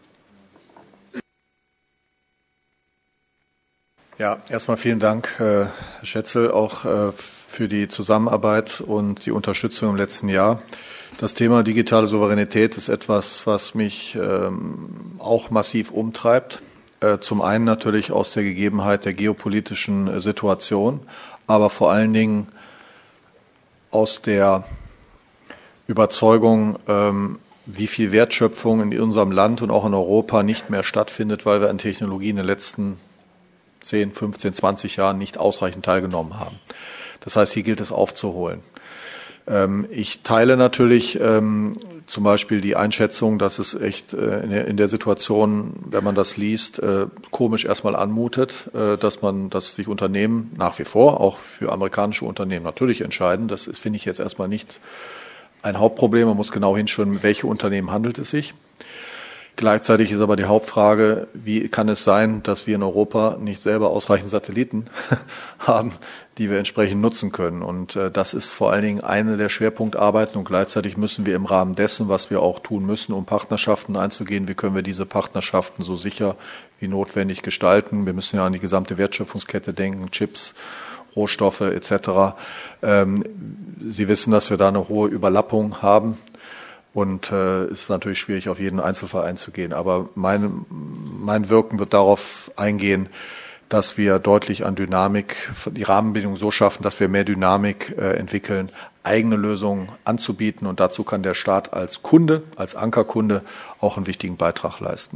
Speaker 2: Ja, erstmal vielen Dank, Herr Schätzl, auch für die Zusammenarbeit und die Unterstützung im letzten Jahr. Das Thema digitale Souveränität ist etwas, was mich auch massiv umtreibt. Zum einen natürlich aus der Gegebenheit der geopolitischen Situation, aber vor allen Dingen aus der Überzeugung, wie viel Wertschöpfung in unserem Land und auch in Europa nicht mehr stattfindet, weil wir an Technologie in den letzten zehn, fünfzehn, zwanzig Jahren nicht ausreichend teilgenommen haben. Das heißt, hier gilt es aufzuholen. Ich teile natürlich zum Beispiel die Einschätzung, dass es echt in der Situation, wenn man das liest, komisch erstmal anmutet, dass man, dass sich Unternehmen nach wie vor, auch für amerikanische Unternehmen natürlich entscheiden. Das ist, finde ich, jetzt erstmal nicht ein Hauptproblem. Man muss genau hinschauen, welche Unternehmen handelt es sich. Gleichzeitig ist aber die Hauptfrage, wie kann es sein, dass wir in Europa nicht selber ausreichend Satelliten haben, die wir entsprechend nutzen können. Und äh, das ist vor allen Dingen eine der Schwerpunktarbeiten. Und gleichzeitig müssen wir im Rahmen dessen, was wir auch tun müssen, um Partnerschaften einzugehen, wie können wir diese Partnerschaften so sicher wie notwendig gestalten. Wir müssen ja an die gesamte Wertschöpfungskette denken, Chips, Rohstoffe et cetera. Ähm, Sie wissen, dass wir da eine hohe Überlappung haben. Und es äh, ist natürlich schwierig, auf jeden Einzelfall einzugehen. Aber mein, mein Wirken wird darauf eingehen, dass wir deutlich an Dynamik, die Rahmenbedingungen so schaffen, dass wir mehr Dynamik äh, entwickeln, eigene Lösungen anzubieten. Und dazu kann der Staat als Kunde, als Ankerkunde auch einen wichtigen Beitrag leisten.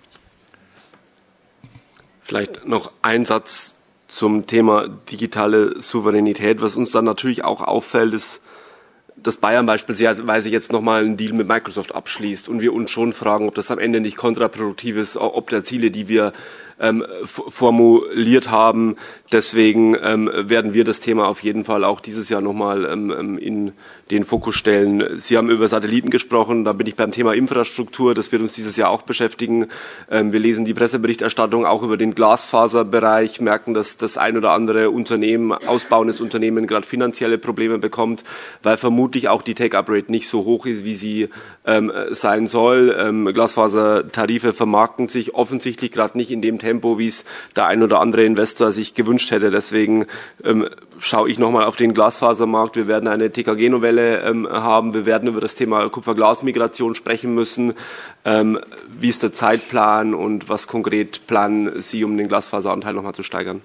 Speaker 5: Vielleicht noch ein Satz zum Thema digitale Souveränität. Was uns dann natürlich auch auffällt, ist, dass Bayern beispielsweise jetzt nochmal einen Deal mit Microsoft abschließt und wir uns schon fragen, ob das am Ende nicht kontraproduktiv ist, ob der Ziele, die wir ähm, formuliert haben. Deswegen ähm, werden wir das Thema auf jeden Fall auch dieses Jahr nochmal ähm, in den Fokus stellen. Sie haben über Satelliten gesprochen, da bin ich beim Thema Infrastruktur, das wird uns dieses Jahr auch beschäftigen. Ähm, wir lesen die Presseberichterstattung auch über den Glasfaserbereich, merken, dass das ein oder andere Unternehmen, ausbauendes Unternehmen gerade finanzielle Probleme bekommt, weil vermutlich auch die Take-up-Rate nicht so hoch ist, wie sie ähm, sein soll. Ähm, Glasfasertarife vermarkten sich offensichtlich gerade nicht in dem Tempo, wie es der ein oder andere Investor sich gewünscht hätte. Deswegen ähm, schaue ich nochmal auf den Glasfasermarkt. Wir werden eine T K G-Novelle ähm, haben. Wir werden über das Thema Kupferglasmigration sprechen müssen. Ähm, wie ist der Zeitplan und was konkret planen Sie, um den Glasfaseranteil nochmal zu steigern?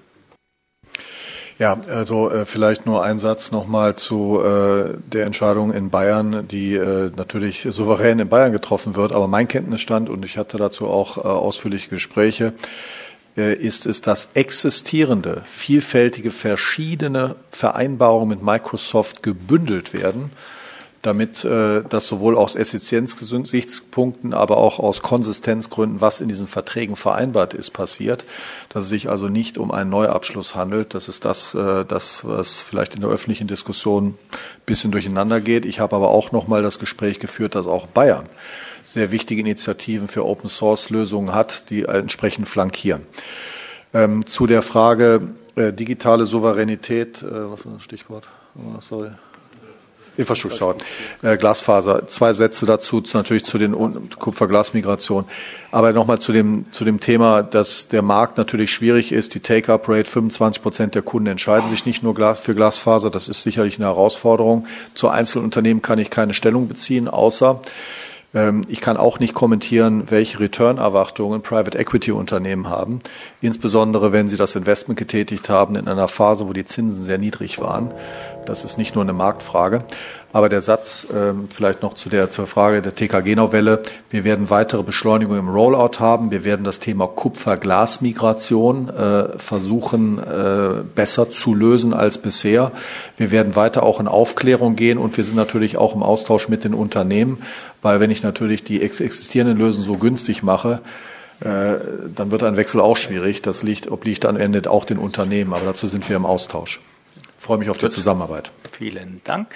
Speaker 2: Ja, also äh, vielleicht nur ein Satz nochmal zu äh, der Entscheidung in Bayern, die äh, natürlich souverän in Bayern getroffen wird. Aber mein Kenntnisstand, und ich hatte dazu auch äh, ausführliche Gespräche, äh, ist es, dass existierende, vielfältige, verschiedene Vereinbarungen mit Microsoft gebündelt werden, damit äh, das sowohl aus Effizienzgesichtspunkten, aber auch aus Konsistenzgründen, was in diesen Verträgen vereinbart ist, passiert, dass es sich also nicht um einen Neuabschluss handelt. Das ist das, äh, das was vielleicht in der öffentlichen Diskussion ein bisschen durcheinander geht. Ich habe aber auch noch mal das Gespräch geführt, dass auch Bayern sehr wichtige Initiativen für Open-Source-Lösungen hat, die entsprechend flankieren. Ähm, zu der Frage äh, digitale Souveränität, äh, was war das Stichwort? Oh, sorry. Infrastruktur, äh, Glasfaser. Zwei Sätze dazu, zu, natürlich zu den Kupferglasmigration. Aber nochmal zu dem, zu dem Thema, dass der Markt natürlich schwierig ist. Die Take-up-Rate, fünfundzwanzig Prozent der Kunden entscheiden sich nicht nur Glas, für Glasfaser. Das ist sicherlich eine Herausforderung. Zu Einzelunternehmen kann ich keine Stellung beziehen, außer ähm, ich kann auch nicht kommentieren, welche Return-Erwartungen Private Equity-Unternehmen haben. Insbesondere, wenn sie das Investment getätigt haben in einer Phase, wo die Zinsen sehr niedrig waren. Das ist nicht nur eine Marktfrage. Aber der Satz ähm, vielleicht noch zu der, zur Frage der T K G-Novelle. Wir werden weitere Beschleunigung im Rollout haben. Wir werden das Thema Kupferglasmigration äh, versuchen, äh, besser zu lösen als bisher. Wir werden weiter auch in Aufklärung gehen und wir sind natürlich auch im Austausch mit den Unternehmen, weil wenn ich natürlich die existierenden Lösungen so günstig mache, äh, dann wird ein Wechsel auch schwierig. Das liegt, obliegt am Ende auch den Unternehmen. Aber dazu sind wir im Austausch. Ich freue mich auf die Zusammenarbeit.
Speaker 1: Vielen Dank.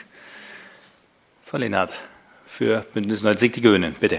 Speaker 1: Frau Lehnhardt für Bündnis neunzig Die Grünen, bitte.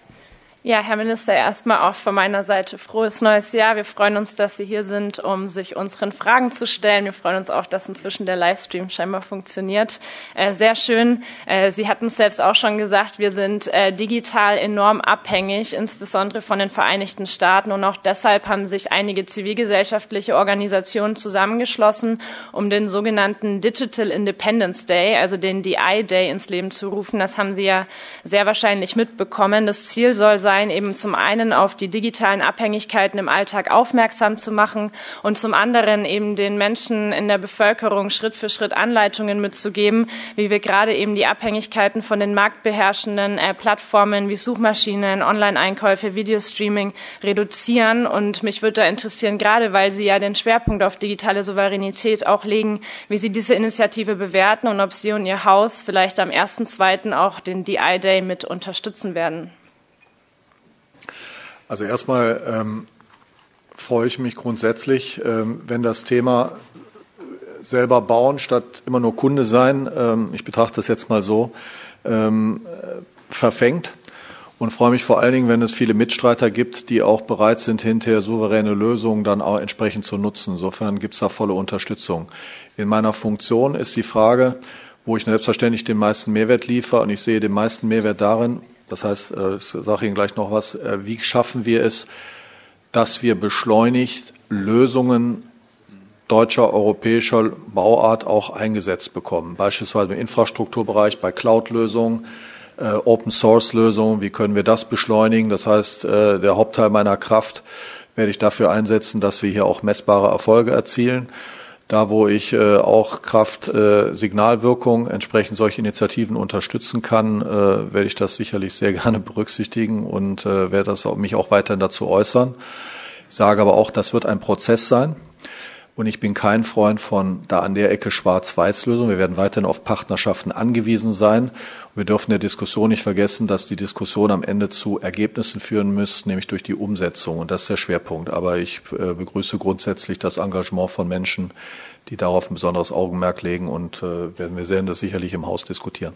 Speaker 6: Ja, Herr Minister, erstmal auch von meiner Seite frohes neues Jahr. Wir freuen uns, dass Sie hier sind, um sich unseren Fragen zu stellen. Wir freuen uns auch, dass inzwischen der Livestream scheinbar funktioniert. Äh, sehr schön. Äh, Sie hatten es selbst auch schon gesagt, wir sind äh, digital enorm abhängig, insbesondere von den Vereinigten Staaten. Und auch deshalb haben sich einige zivilgesellschaftliche Organisationen zusammengeschlossen, um den sogenannten Digital Independence Day, also den D I Day, ins Leben zu rufen. Das haben Sie ja sehr wahrscheinlich mitbekommen. Das Ziel soll sein, eben zum einen auf die digitalen Abhängigkeiten im Alltag aufmerksam zu machen und zum anderen eben den Menschen in der Bevölkerung Schritt für Schritt Anleitungen mitzugeben, wie wir gerade eben die Abhängigkeiten von den marktbeherrschenden äh, Plattformen wie Suchmaschinen, Online-Einkäufe, Videostreaming reduzieren. Und mich würde da interessieren, gerade weil Sie ja den Schwerpunkt auf digitale Souveränität auch legen, wie Sie diese Initiative bewerten und ob Sie und Ihr Haus vielleicht am ersten zweiten auch den D I Day mit unterstützen werden.
Speaker 2: Also erstmal ähm, freue ich mich grundsätzlich, ähm, wenn das Thema selber bauen statt immer nur Kunde sein, ähm, ich betrachte das jetzt mal so, ähm, verfängt und freue mich vor allen Dingen, wenn es viele Mitstreiter gibt, die auch bereit sind, hinterher souveräne Lösungen dann auch entsprechend zu nutzen. Insofern gibt es da volle Unterstützung. In meiner Funktion ist die Frage, wo ich selbstverständlich den meisten Mehrwert liefere, und ich sehe den meisten Mehrwert darin, das heißt, ich sage Ihnen gleich noch was, wie schaffen wir es, dass wir beschleunigt Lösungen deutscher, europäischer Bauart auch eingesetzt bekommen. Beispielsweise im Infrastrukturbereich, bei Cloud-Lösungen, äh, Open-Source-Lösungen. Wie können wir das beschleunigen? Das heißt, äh, der Hauptteil meiner Kraft werde ich dafür einsetzen, dass wir hier auch messbare Erfolge erzielen. Da, wo ich äh, auch Kraft äh, Signalwirkung entsprechend solche Initiativen unterstützen kann, äh, werde ich das sicherlich sehr gerne berücksichtigen und äh, werde das auch, mich auch weiterhin dazu äußern. Ich sage aber auch, das wird ein Prozess sein. Und ich bin kein Freund von da an der Ecke Schwarz-Weiß-Lösung. Wir werden weiterhin auf Partnerschaften angewiesen sein. Und wir dürfen der Diskussion nicht vergessen, dass die Diskussion am Ende zu Ergebnissen führen muss, nämlich durch die Umsetzung. Und das ist der Schwerpunkt. Aber ich äh, begrüße grundsätzlich das Engagement von Menschen, die darauf ein besonderes Augenmerk legen. Und äh, werden wir sehen, das sicherlich im Haus diskutieren.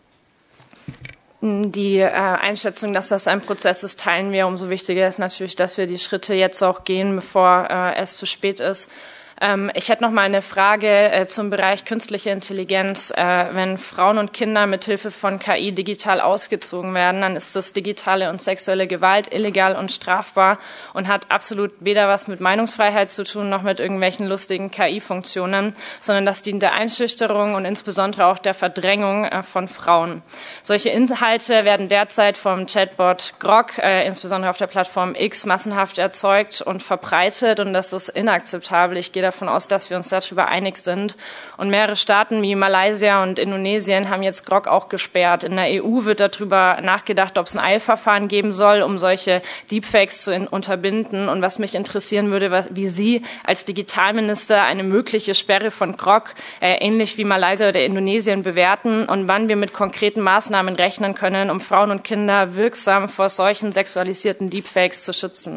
Speaker 6: Die äh, Einschätzung, dass das ein Prozess ist, teilen wir. Umso wichtiger ist natürlich, dass wir die Schritte jetzt auch gehen, bevor äh, es zu spät ist. Ähm, ich hätte noch mal eine Frage äh, zum Bereich künstliche Intelligenz. Äh, wenn Frauen und Kinder mit Hilfe von K I digital ausgezogen werden, dann ist das digitale und sexuelle Gewalt illegal und strafbar und hat absolut weder was mit Meinungsfreiheit zu tun, noch mit irgendwelchen lustigen K I-Funktionen, sondern das dient der Einschüchterung und insbesondere auch der Verdrängung äh, von Frauen. Solche Inhalte werden derzeit vom Chatbot Grok, äh, insbesondere auf der Plattform X, massenhaft erzeugt und verbreitet, und das ist inakzeptabel. Ich gehe davon aus, dass wir uns darüber einig sind. Und mehrere Staaten wie Malaysia und Indonesien haben jetzt Grok auch gesperrt. In der E U wird darüber nachgedacht, ob es ein Eilverfahren geben soll, um solche Deepfakes zu unterbinden. Und was mich interessieren würde, was, wie Sie als Digitalminister eine mögliche Sperre von Grok äh, ähnlich wie Malaysia oder Indonesien bewerten und wann wir mit konkreten Maßnahmen rechnen können, um Frauen und Kinder wirksam vor solchen sexualisierten Deepfakes zu schützen.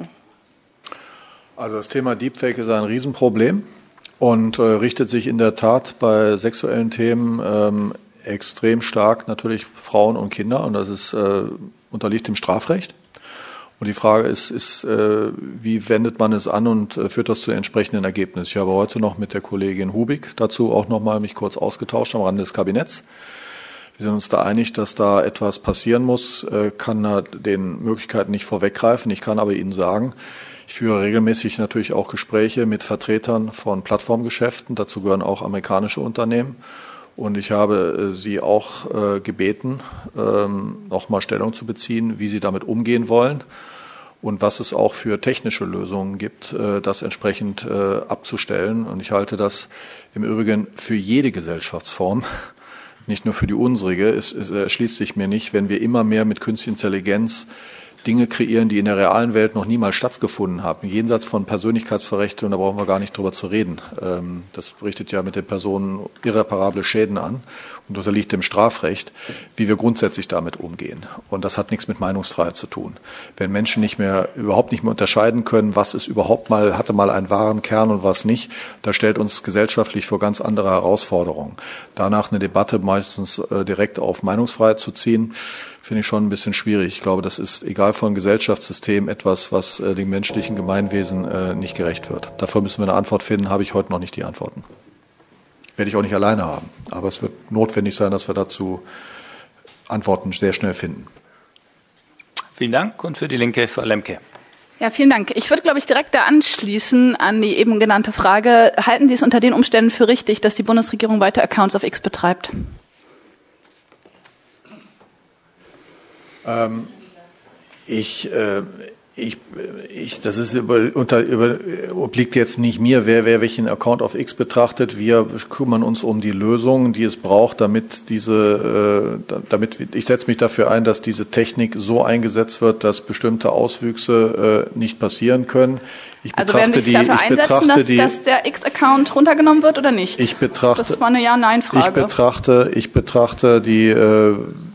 Speaker 2: Also das Thema Deepfake ist ein Riesenproblem und äh, richtet sich in der Tat bei sexuellen Themen ähm, extrem stark natürlich Frauen und Kinder, und das ist äh, unterliegt dem Strafrecht. Und die Frage ist, ist äh, wie wendet man es an und äh, führt das zu entsprechenden Ergebnissen? Ich habe heute noch mit der Kollegin Hubig dazu auch noch mal mich kurz ausgetauscht am Rande des Kabinetts. Wir sind uns da einig, dass da etwas passieren muss, äh, kann da den Möglichkeiten nicht vorweggreifen. Ich kann aber Ihnen sagen, ich führe regelmäßig natürlich auch Gespräche mit Vertretern von Plattformgeschäften. Dazu gehören auch amerikanische Unternehmen. Und ich habe äh, sie auch äh, gebeten, ähm, nochmal Stellung zu beziehen, wie sie damit umgehen wollen und was es auch für technische Lösungen gibt, äh, das entsprechend äh, abzustellen. Und ich halte das im Übrigen für jede Gesellschaftsform, nicht nur für die unsrige. Es, es erschließt sich mir nicht, wenn wir immer mehr mit künstlicher Intelligenz Dinge kreieren, die in der realen Welt noch niemals stattgefunden haben. Jenseits von Persönlichkeitsverletzungen, da brauchen wir gar nicht drüber zu reden. Das richtet ja mit den Personen irreparable Schäden an und unterliegt dem Strafrecht, wie wir grundsätzlich damit umgehen. Und das hat nichts mit Meinungsfreiheit zu tun. Wenn Menschen nicht mehr, überhaupt nicht mehr unterscheiden können, was ist überhaupt mal, hatte mal einen wahren Kern und was nicht, da stellt uns gesellschaftlich vor ganz andere Herausforderungen. Danach eine Debatte meistens direkt auf Meinungsfreiheit zu ziehen, finde ich schon ein bisschen schwierig. Ich glaube, das ist, egal von Gesellschaftssystem, etwas, was äh, dem menschlichen Gemeinwesen äh, nicht gerecht wird. Dafür müssen wir eine Antwort finden, habe ich heute noch nicht die Antworten. Werde ich auch nicht alleine haben. Aber es wird notwendig sein, dass wir dazu Antworten sehr schnell finden.
Speaker 1: Vielen Dank. Und für die Linke, Frau Lemke.
Speaker 7: Ja, vielen Dank. Ich würde, glaube ich, direkt da anschließen an die eben genannte Frage. Halten Sie es unter den Umständen für richtig, dass die Bundesregierung weiter Accounts auf X betreibt?
Speaker 2: Ähm, ich, äh, ich, ich, das ist über, unter, über, obliegt jetzt nicht mir, wer, wer welchen Account auf X betrachtet. Wir kümmern uns um die Lösungen, die es braucht, damit diese, äh, damit ich setze mich dafür ein, dass diese Technik so eingesetzt wird, dass bestimmte Auswüchse äh, nicht passieren können. Ich
Speaker 7: also werden Sie sich dafür
Speaker 2: die,
Speaker 7: einsetzen, dass,
Speaker 2: die,
Speaker 7: dass der X-Account runtergenommen wird oder nicht?
Speaker 2: Ich betrachte,
Speaker 7: das war eine Ja-Nein-Frage.
Speaker 2: Ich betrachte, ich betrachte die äh,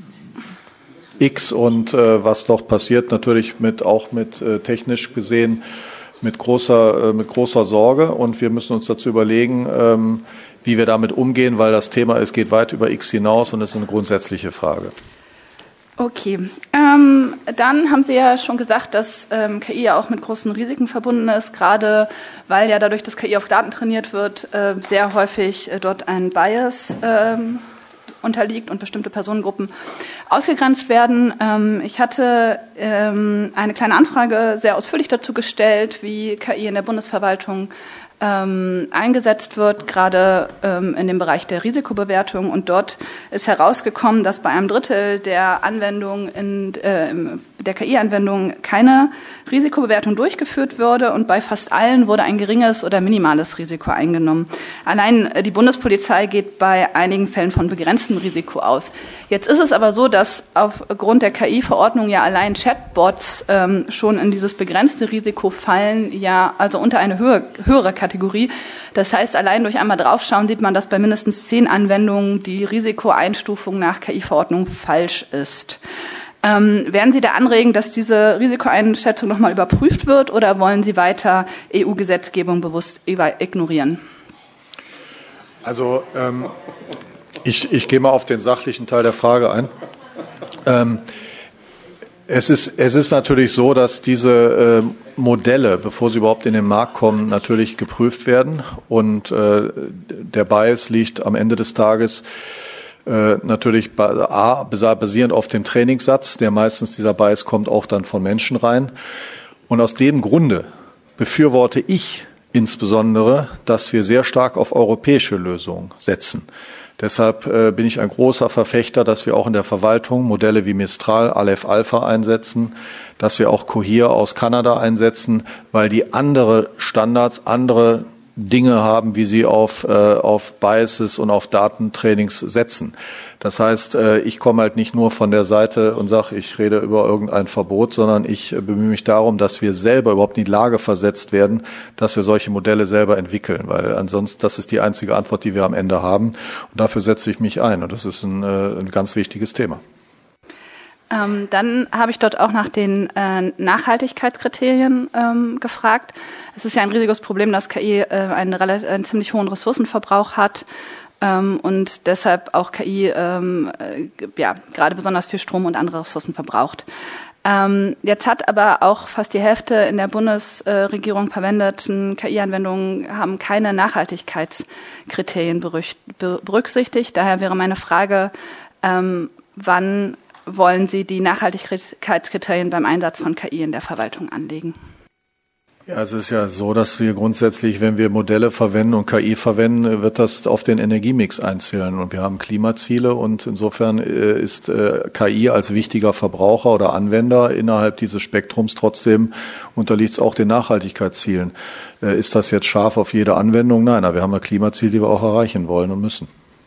Speaker 2: X und äh, was dort passiert, natürlich mit auch mit äh, technisch gesehen mit großer äh, mit großer Sorge, und wir müssen uns dazu überlegen, ähm, wie wir damit umgehen, weil das Thema es geht weit über X hinaus und es ist eine grundsätzliche Frage.
Speaker 7: Okay, ähm, dann haben Sie ja schon gesagt, dass ähm, K I ja auch mit großen Risiken verbunden ist, gerade weil ja dadurch, dass K I auf Daten trainiert wird, äh, sehr häufig äh, dort ein Bias ähm, unterliegt und bestimmte Personengruppen ausgegrenzt werden. Ähm, ich hatte ähm, eine kleine Anfrage sehr ausführlich dazu gestellt, wie K I in der Bundesverwaltung ähm, eingesetzt wird, gerade ähm, in dem Bereich der Risikobewertung. Und dort ist herausgekommen, dass bei einem Drittel der Anwendungen in äh, der K I-Anwendung keine Risikobewertung durchgeführt würde und bei fast allen wurde ein geringes oder minimales Risiko eingenommen. Allein die Bundespolizei geht bei einigen Fällen von begrenztem Risiko aus. Jetzt ist es aber so, dass aufgrund der K I-Verordnung ja allein Chatbots ähm, schon in dieses begrenzte Risiko fallen, ja also unter eine höhere, höhere Kategorie. Das heißt, allein durch einmal draufschauen sieht man, dass bei mindestens zehn Anwendungen die Risikoeinstufung nach K I-Verordnung falsch ist. Ähm, werden Sie da anregen, dass diese Risikoeinschätzung nochmal überprüft wird oder wollen Sie weiter E U-Gesetzgebung bewusst ignorieren?
Speaker 2: Also ähm, ich, ich gehe mal auf den sachlichen Teil der Frage ein. Ähm, es ist, es ist natürlich so, dass diese äh, Modelle, bevor sie überhaupt in den Markt kommen, natürlich geprüft werden. Und äh, der Bias liegt am Ende des Tages Äh, natürlich A, basierend auf dem Trainingssatz, der meistens dieser Bias kommt auch dann von Menschen rein. Und aus dem Grunde befürworte ich insbesondere, dass wir sehr stark auf europäische Lösungen setzen. Deshalb äh, bin ich ein großer Verfechter, dass wir auch in der Verwaltung Modelle wie Mistral, Aleph Alpha einsetzen, dass wir auch Cohere aus Kanada einsetzen, weil die andere Standards, andere Dinge haben, wie sie auf, äh, auf Biases und auf Datentrainings setzen. Das heißt, äh, ich komme halt nicht nur von der Seite und sage, ich rede über irgendein Verbot, sondern ich äh, bemühe mich darum, dass wir selber überhaupt in die Lage versetzt werden, dass wir solche Modelle selber entwickeln, weil ansonsten, das ist die einzige Antwort, die wir am Ende haben. Und dafür setze ich mich ein. Und das ist ein, äh, ein ganz wichtiges Thema.
Speaker 7: Ähm, dann habe ich dort auch nach den äh, Nachhaltigkeitskriterien ähm, gefragt. Es ist ja ein riesiges Problem, dass K I äh, einen, relativ, einen ziemlich hohen Ressourcenverbrauch hat ähm, und deshalb auch K I ähm, äh, ja, gerade besonders viel Strom und andere Ressourcen verbraucht. Ähm, jetzt hat aber auch fast die Hälfte in der Bundesregierung verwendeten K I-Anwendungen haben keine Nachhaltigkeitskriterien berücksichtigt. Daher wäre meine Frage, ähm, wann wollen Sie die Nachhaltigkeitskriterien beim Einsatz von K I in der Verwaltung anlegen?
Speaker 2: Ja, es ist ja so, dass wir grundsätzlich, wenn wir Modelle verwenden und K I verwenden, wird das auf den Energiemix einzählen. Und wir haben Klimaziele und insofern ist K I als wichtiger Verbraucher oder Anwender innerhalb dieses Spektrums trotzdem unterliegt es auch den Nachhaltigkeitszielen. Ist das jetzt scharf auf jede Anwendung? Nein, aber wir haben ja Klimaziele, die wir auch erreichen wollen und müssen.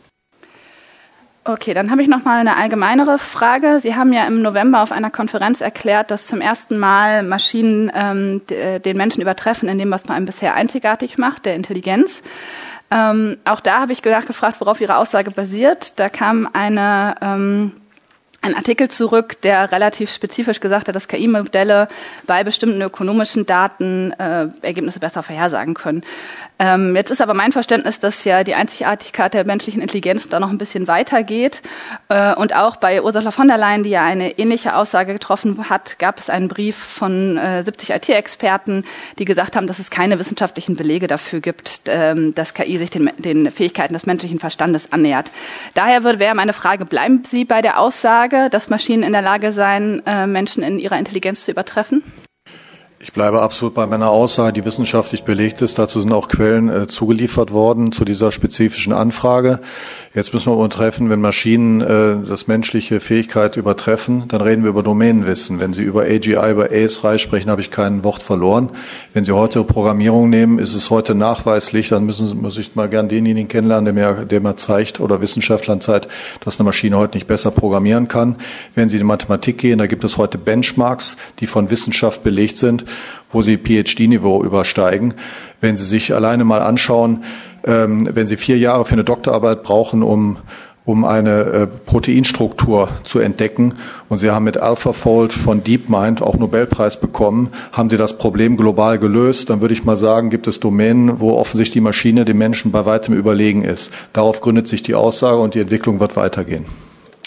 Speaker 7: Okay, dann habe ich noch mal eine allgemeinere Frage. Sie haben ja im November auf einer Konferenz erklärt, dass zum ersten Mal Maschinen ähm, den Menschen übertreffen in dem, was man einem bisher einzigartig macht, der Intelligenz. Ähm, auch da habe ich gefragt, worauf Ihre Aussage basiert. Da kam eine ähm, ein Artikel zurück, der relativ spezifisch gesagt hat, dass K I-Modelle bei bestimmten ökonomischen Daten äh, Ergebnisse besser vorhersagen können. Ähm, jetzt ist aber mein Verständnis, dass ja die Einzigartigkeit der menschlichen Intelligenz da noch ein bisschen weiter geht. Äh, und auch bei Ursula von der Leyen, die ja eine ähnliche Aussage getroffen hat, gab es einen Brief von äh, siebzig I T-Experten, die gesagt haben, dass es keine wissenschaftlichen Belege dafür gibt, ähm, dass K I sich den, den Fähigkeiten des menschlichen Verstandes annähert. Daher wäre meine Frage, bleiben Sie bei der Aussage, dass Maschinen in der Lage seien, Menschen in ihrer Intelligenz zu übertreffen?
Speaker 2: Ich bleibe absolut bei meiner Aussage, die wissenschaftlich belegt ist. Dazu sind auch Quellen äh, zugeliefert worden zu dieser spezifischen Anfrage. Jetzt müssen wir übertreffen, wenn Maschinen äh, das menschliche Fähigkeit übertreffen, dann reden wir über Domänenwissen. Wenn Sie über A G I, über A S R I sprechen, habe ich kein Wort verloren. Wenn Sie heute Programmierung nehmen, ist es heute nachweislich, dann müssen, muss ich mal gern denjenigen kennenlernen, der mir, der mir zeigt oder Wissenschaftlern zeigt, dass eine Maschine heute nicht besser programmieren kann. Wenn Sie in die Mathematik gehen, da gibt es heute Benchmarks, die von Wissenschaft belegt sind, wo sie P H D-Niveau übersteigen. Wenn Sie sich alleine mal anschauen, ähm, wenn Sie vier Jahre für eine Doktorarbeit brauchen, um um eine äh, Proteinstruktur zu entdecken, und Sie haben mit AlphaFold von DeepMind auch Nobelpreis bekommen, haben Sie das Problem global gelöst, dann würde ich mal sagen, gibt es Domänen, wo offensichtlich die Maschine dem Menschen bei weitem überlegen ist. Darauf gründet sich die Aussage und die Entwicklung wird weitergehen.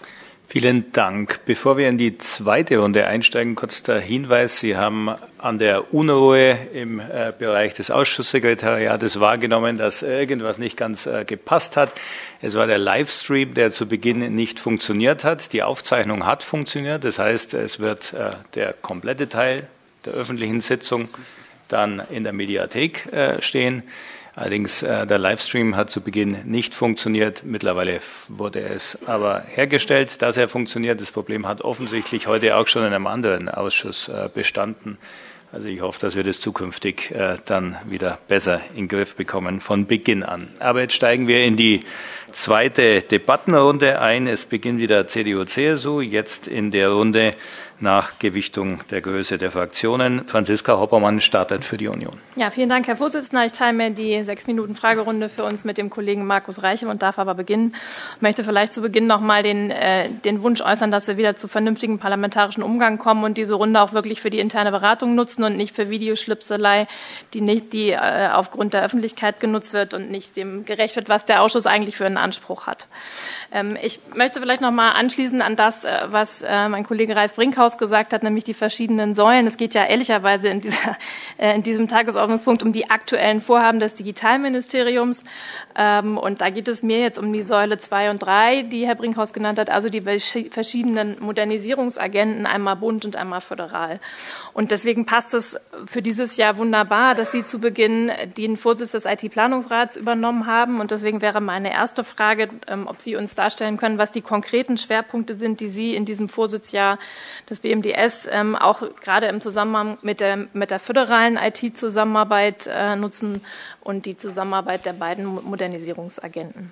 Speaker 1: Vielen Dank. Bevor wir in die zweite Runde einsteigen, kurz der Hinweis, Sie haben an der Unruhe im äh, Bereich des Ausschusssekretariates wahrgenommen, dass irgendwas nicht ganz äh, gepasst hat. Es war der Livestream, der zu Beginn nicht funktioniert hat. Die Aufzeichnung hat funktioniert. Das heißt, es wird äh, der komplette Teil der öffentlichen Sitzung dann in der Mediathek äh, stehen. Allerdings, äh, der Livestream hat zu Beginn nicht funktioniert. Mittlerweile wurde es aber hergestellt, dass er funktioniert. Das Problem hat offensichtlich heute auch schon in einem anderen Ausschuss äh, bestanden. Also ich hoffe, dass wir das zukünftig äh, dann wieder besser in den Griff bekommen von Beginn an. Aber jetzt steigen wir in die zweite Debattenrunde ein. Es beginnt wieder C D U C S U, jetzt in der Runde nach Gewichtung der Größe der Fraktionen. Franziska Hoppermann startet für die Union.
Speaker 6: Ja, vielen Dank, Herr Vorsitzender. Ich teile mir die sechs Minuten Fragerunde für uns mit dem Kollegen Markus Reiche und darf aber beginnen. Ich möchte vielleicht zu Beginn noch mal den, äh, den Wunsch äußern, dass wir wieder zu vernünftigem parlamentarischen Umgang kommen und diese Runde auch wirklich für die interne Beratung nutzen und nicht für Videoschlipselei, die nicht, die äh, aufgrund der Öffentlichkeit genutzt wird und nicht dem gerecht wird, was der Ausschuss eigentlich für einen Anspruch hat. Ähm, ich möchte vielleicht noch mal anschließen an das, äh, was äh, mein Kollege Ralf Brinkhaus gesagt hat, nämlich die verschiedenen Säulen. Es geht ja ehrlicherweise in, dieser, äh, in diesem Tagesordnungspunkt um die aktuellen Vorhaben des Digitalministeriums. Ähm, und da geht es mir jetzt um die Säule zwei und drei, die Herr Brinkhaus genannt hat, also die verschiedenen Modernisierungsagenten, einmal Bund und einmal föderal. Und deswegen passt es für dieses Jahr wunderbar, dass Sie zu Beginn den Vorsitz des I T-Planungsrats übernommen haben. Und deswegen wäre meine erste Frage, ähm, ob Sie uns darstellen können, was die konkreten Schwerpunkte sind, die Sie in diesem Vorsitzjahr des B M D S ähm, auch gerade im Zusammenhang mit der, mit der föderalen I T-Zusammenarbeit äh, nutzen und die Zusammenarbeit der beiden Modernisierungsagenten.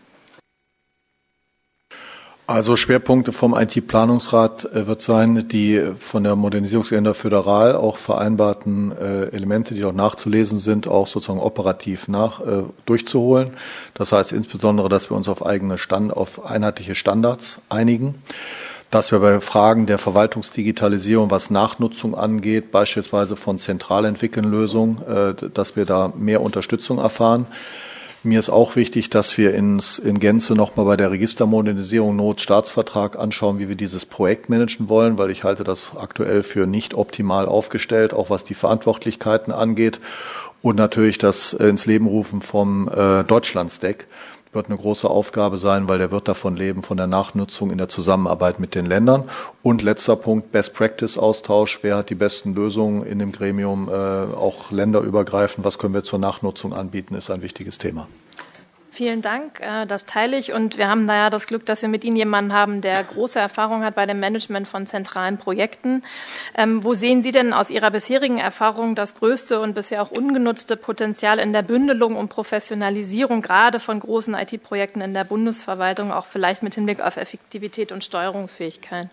Speaker 2: Also Schwerpunkte vom I T-Planungsrat äh, wird sein, die von der Modernisierungsagenda föderal auch vereinbarten äh, Elemente, die dort nachzulesen sind, auch sozusagen operativ nach äh, durchzuholen. Das heißt insbesondere, dass wir uns auf eigene Stand, auf einheitliche Standards einigen. Dass wir bei Fragen der Verwaltungsdigitalisierung, was Nachnutzung angeht, beispielsweise von zentral entwickelten Lösungen, dass wir da mehr Unterstützung erfahren. Mir ist auch wichtig, dass wir ins, in Gänze nochmal bei der Registermodernisierung Notstaatsvertrag anschauen, wie wir dieses Projekt managen wollen, weil ich halte das aktuell für nicht optimal aufgestellt, auch was die Verantwortlichkeiten angeht. Und natürlich das ins Leben rufen vom äh, Deutschland-Stack wird eine große Aufgabe sein, weil der wird davon leben, von der Nachnutzung in der Zusammenarbeit mit den Ländern. Und letzter Punkt, Best-Practice-Austausch. Wer hat die besten Lösungen in dem Gremium, äh, auch länderübergreifend? Was können wir zur Nachnutzung anbieten, ist ein wichtiges Thema.
Speaker 6: Vielen Dank, das teile ich. Und wir haben da ja das Glück, dass wir mit Ihnen jemanden haben, der große Erfahrung hat bei dem Management von zentralen Projekten. Ähm, wo sehen Sie denn aus Ihrer bisherigen Erfahrung das größte und bisher auch ungenutzte Potenzial in der Bündelung und Professionalisierung, gerade von großen I T-Projekten in der Bundesverwaltung, auch vielleicht mit Hinblick auf Effektivität und Steuerungsfähigkeit?